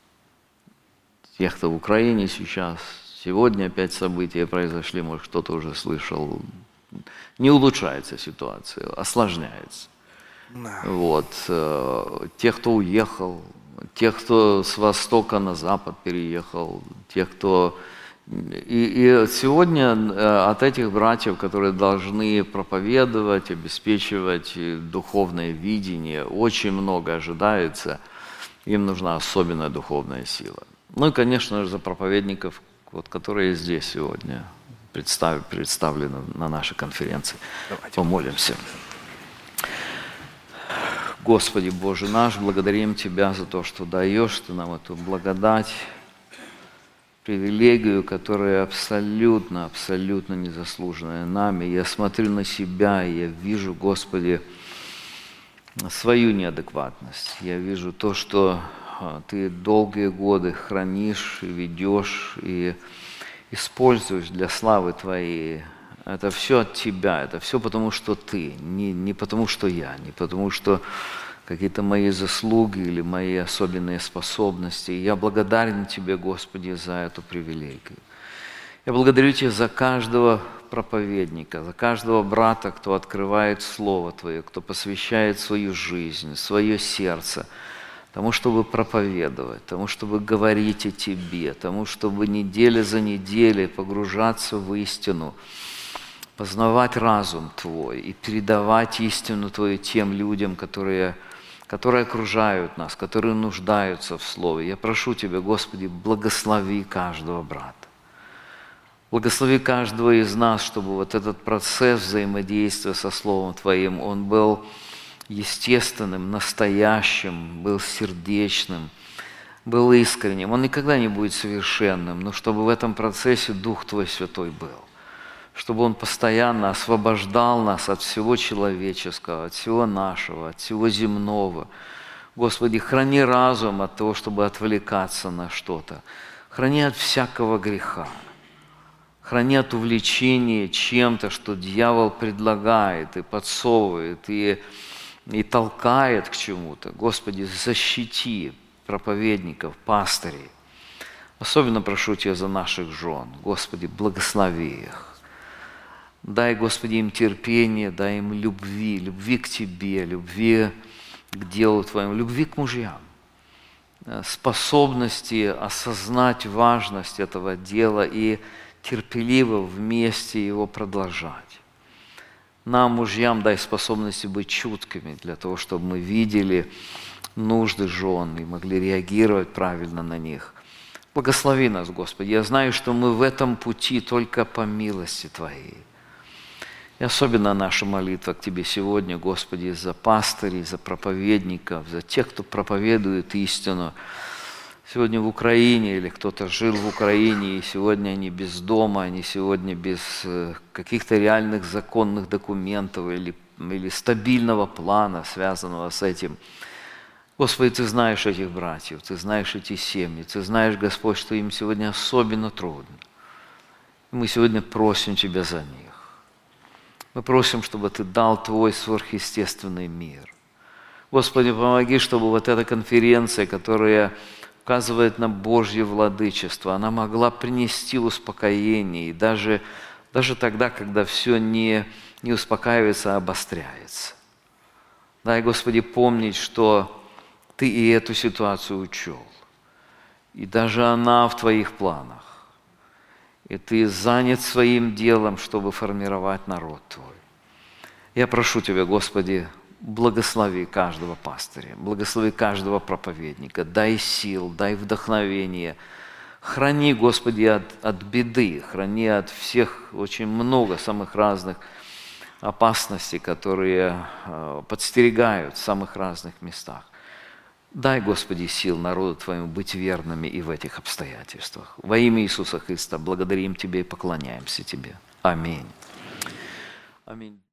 Тех, кто в Украине сейчас, сегодня опять события произошли, может, кто-то уже слышал. Не улучшается ситуация, осложняется. Вот. Тех, кто уехал, тех, кто с востока на запад переехал, тех, кто... И, и сегодня от этих братьев, которые должны проповедовать, обеспечивать духовное видение, очень много ожидается, им нужна особенная духовная сила. Ну и, конечно же, за проповедников, вот, которые здесь сегодня представ, представлены на нашей конференции. Давайте помолимся. Господи Боже наш, благодарим Тебя за то, что даешь Ты нам эту благодать, привилегию, которая абсолютно, абсолютно незаслуженная нами. Я смотрю на себя, и я вижу, Господи, свою неадекватность. Я вижу то, что Ты долгие годы хранишь и ведешь, и используешь для славы Твоей. Это все от Тебя, это все потому, что Ты, не, не потому, что я, не потому, что какие-то мои заслуги или мои особенные способности. Я благодарен Тебе, Господи, за эту привилегию. Я благодарю Тебя за каждого проповедника, за каждого брата, кто открывает Слово Твое, кто посвящает свою жизнь, свое сердце тому, чтобы проповедовать, тому, чтобы говорить о Тебе, тому, чтобы неделя за неделей погружаться в истину, познавать разум Твой и передавать истину Твою тем людям, которые, которые окружают нас, которые нуждаются в Слове. Я прошу Тебя, Господи, благослови каждого брата. Благослови каждого из нас, чтобы вот этот процесс взаимодействия со Словом Твоим, он был естественным, настоящим, был сердечным, был искренним. Он никогда не будет совершенным, но чтобы в этом процессе Дух Твой Святой был. Чтобы Он постоянно освобождал нас от всего человеческого, от всего нашего, от всего земного. Господи, храни разум от того, чтобы отвлекаться на что-то. Храни от всякого греха. Храни от увлечения чем-то, что дьявол предлагает и подсовывает, и, и толкает к чему-то. Господи, защити проповедников, пастырей. Особенно прошу Тебя за наших жен. Господи, благослови их. Дай, Господи, им терпение, дай им любви, любви к Тебе, любви к делу Твоему, любви к мужьям, способности осознать важность этого дела и терпеливо вместе его продолжать. Нам, мужьям, дай способности быть чуткими для того, чтобы мы видели нужды жен и могли реагировать правильно на них. Благослови нас, Господи. Я знаю, что мы в этом пути только по милости Твоей. И особенно наша молитва к Тебе сегодня, Господи, за пастырей, за проповедников, за тех, кто проповедует истину. Сегодня в Украине, или кто-то жил в Украине, и сегодня они без дома, они сегодня без каких-то реальных законных документов или, или стабильного плана, связанного с этим. Господи, Ты знаешь этих братьев, Ты знаешь эти семьи, Ты знаешь, Господь, что им сегодня особенно трудно. Мы сегодня просим Тебя за них. Мы просим, чтобы Ты дал Твой сверхъестественный мир. Господи, помоги, чтобы вот эта конференция, которая указывает на Божье владычество, она могла принести успокоение, и даже, даже тогда, когда все не, не успокаивается, а обостряется. Дай, Господи, помнить, что Ты и эту ситуацию учел, и даже она в Твоих планах. И Ты занят своим делом, чтобы формировать народ Твой. Я прошу Тебя, Господи, благослови каждого пастыря, благослови каждого проповедника, дай сил, дай вдохновение. Храни, Господи, от, от беды, храни от всех, очень много самых разных опасностей, которые э, подстерегают в самых разных местах. Дай, Господи, сил народу Твоему быть верными и в этих обстоятельствах. Во имя Иисуса Христа благодарим Тебя и поклоняемся Тебе. Аминь. Аминь.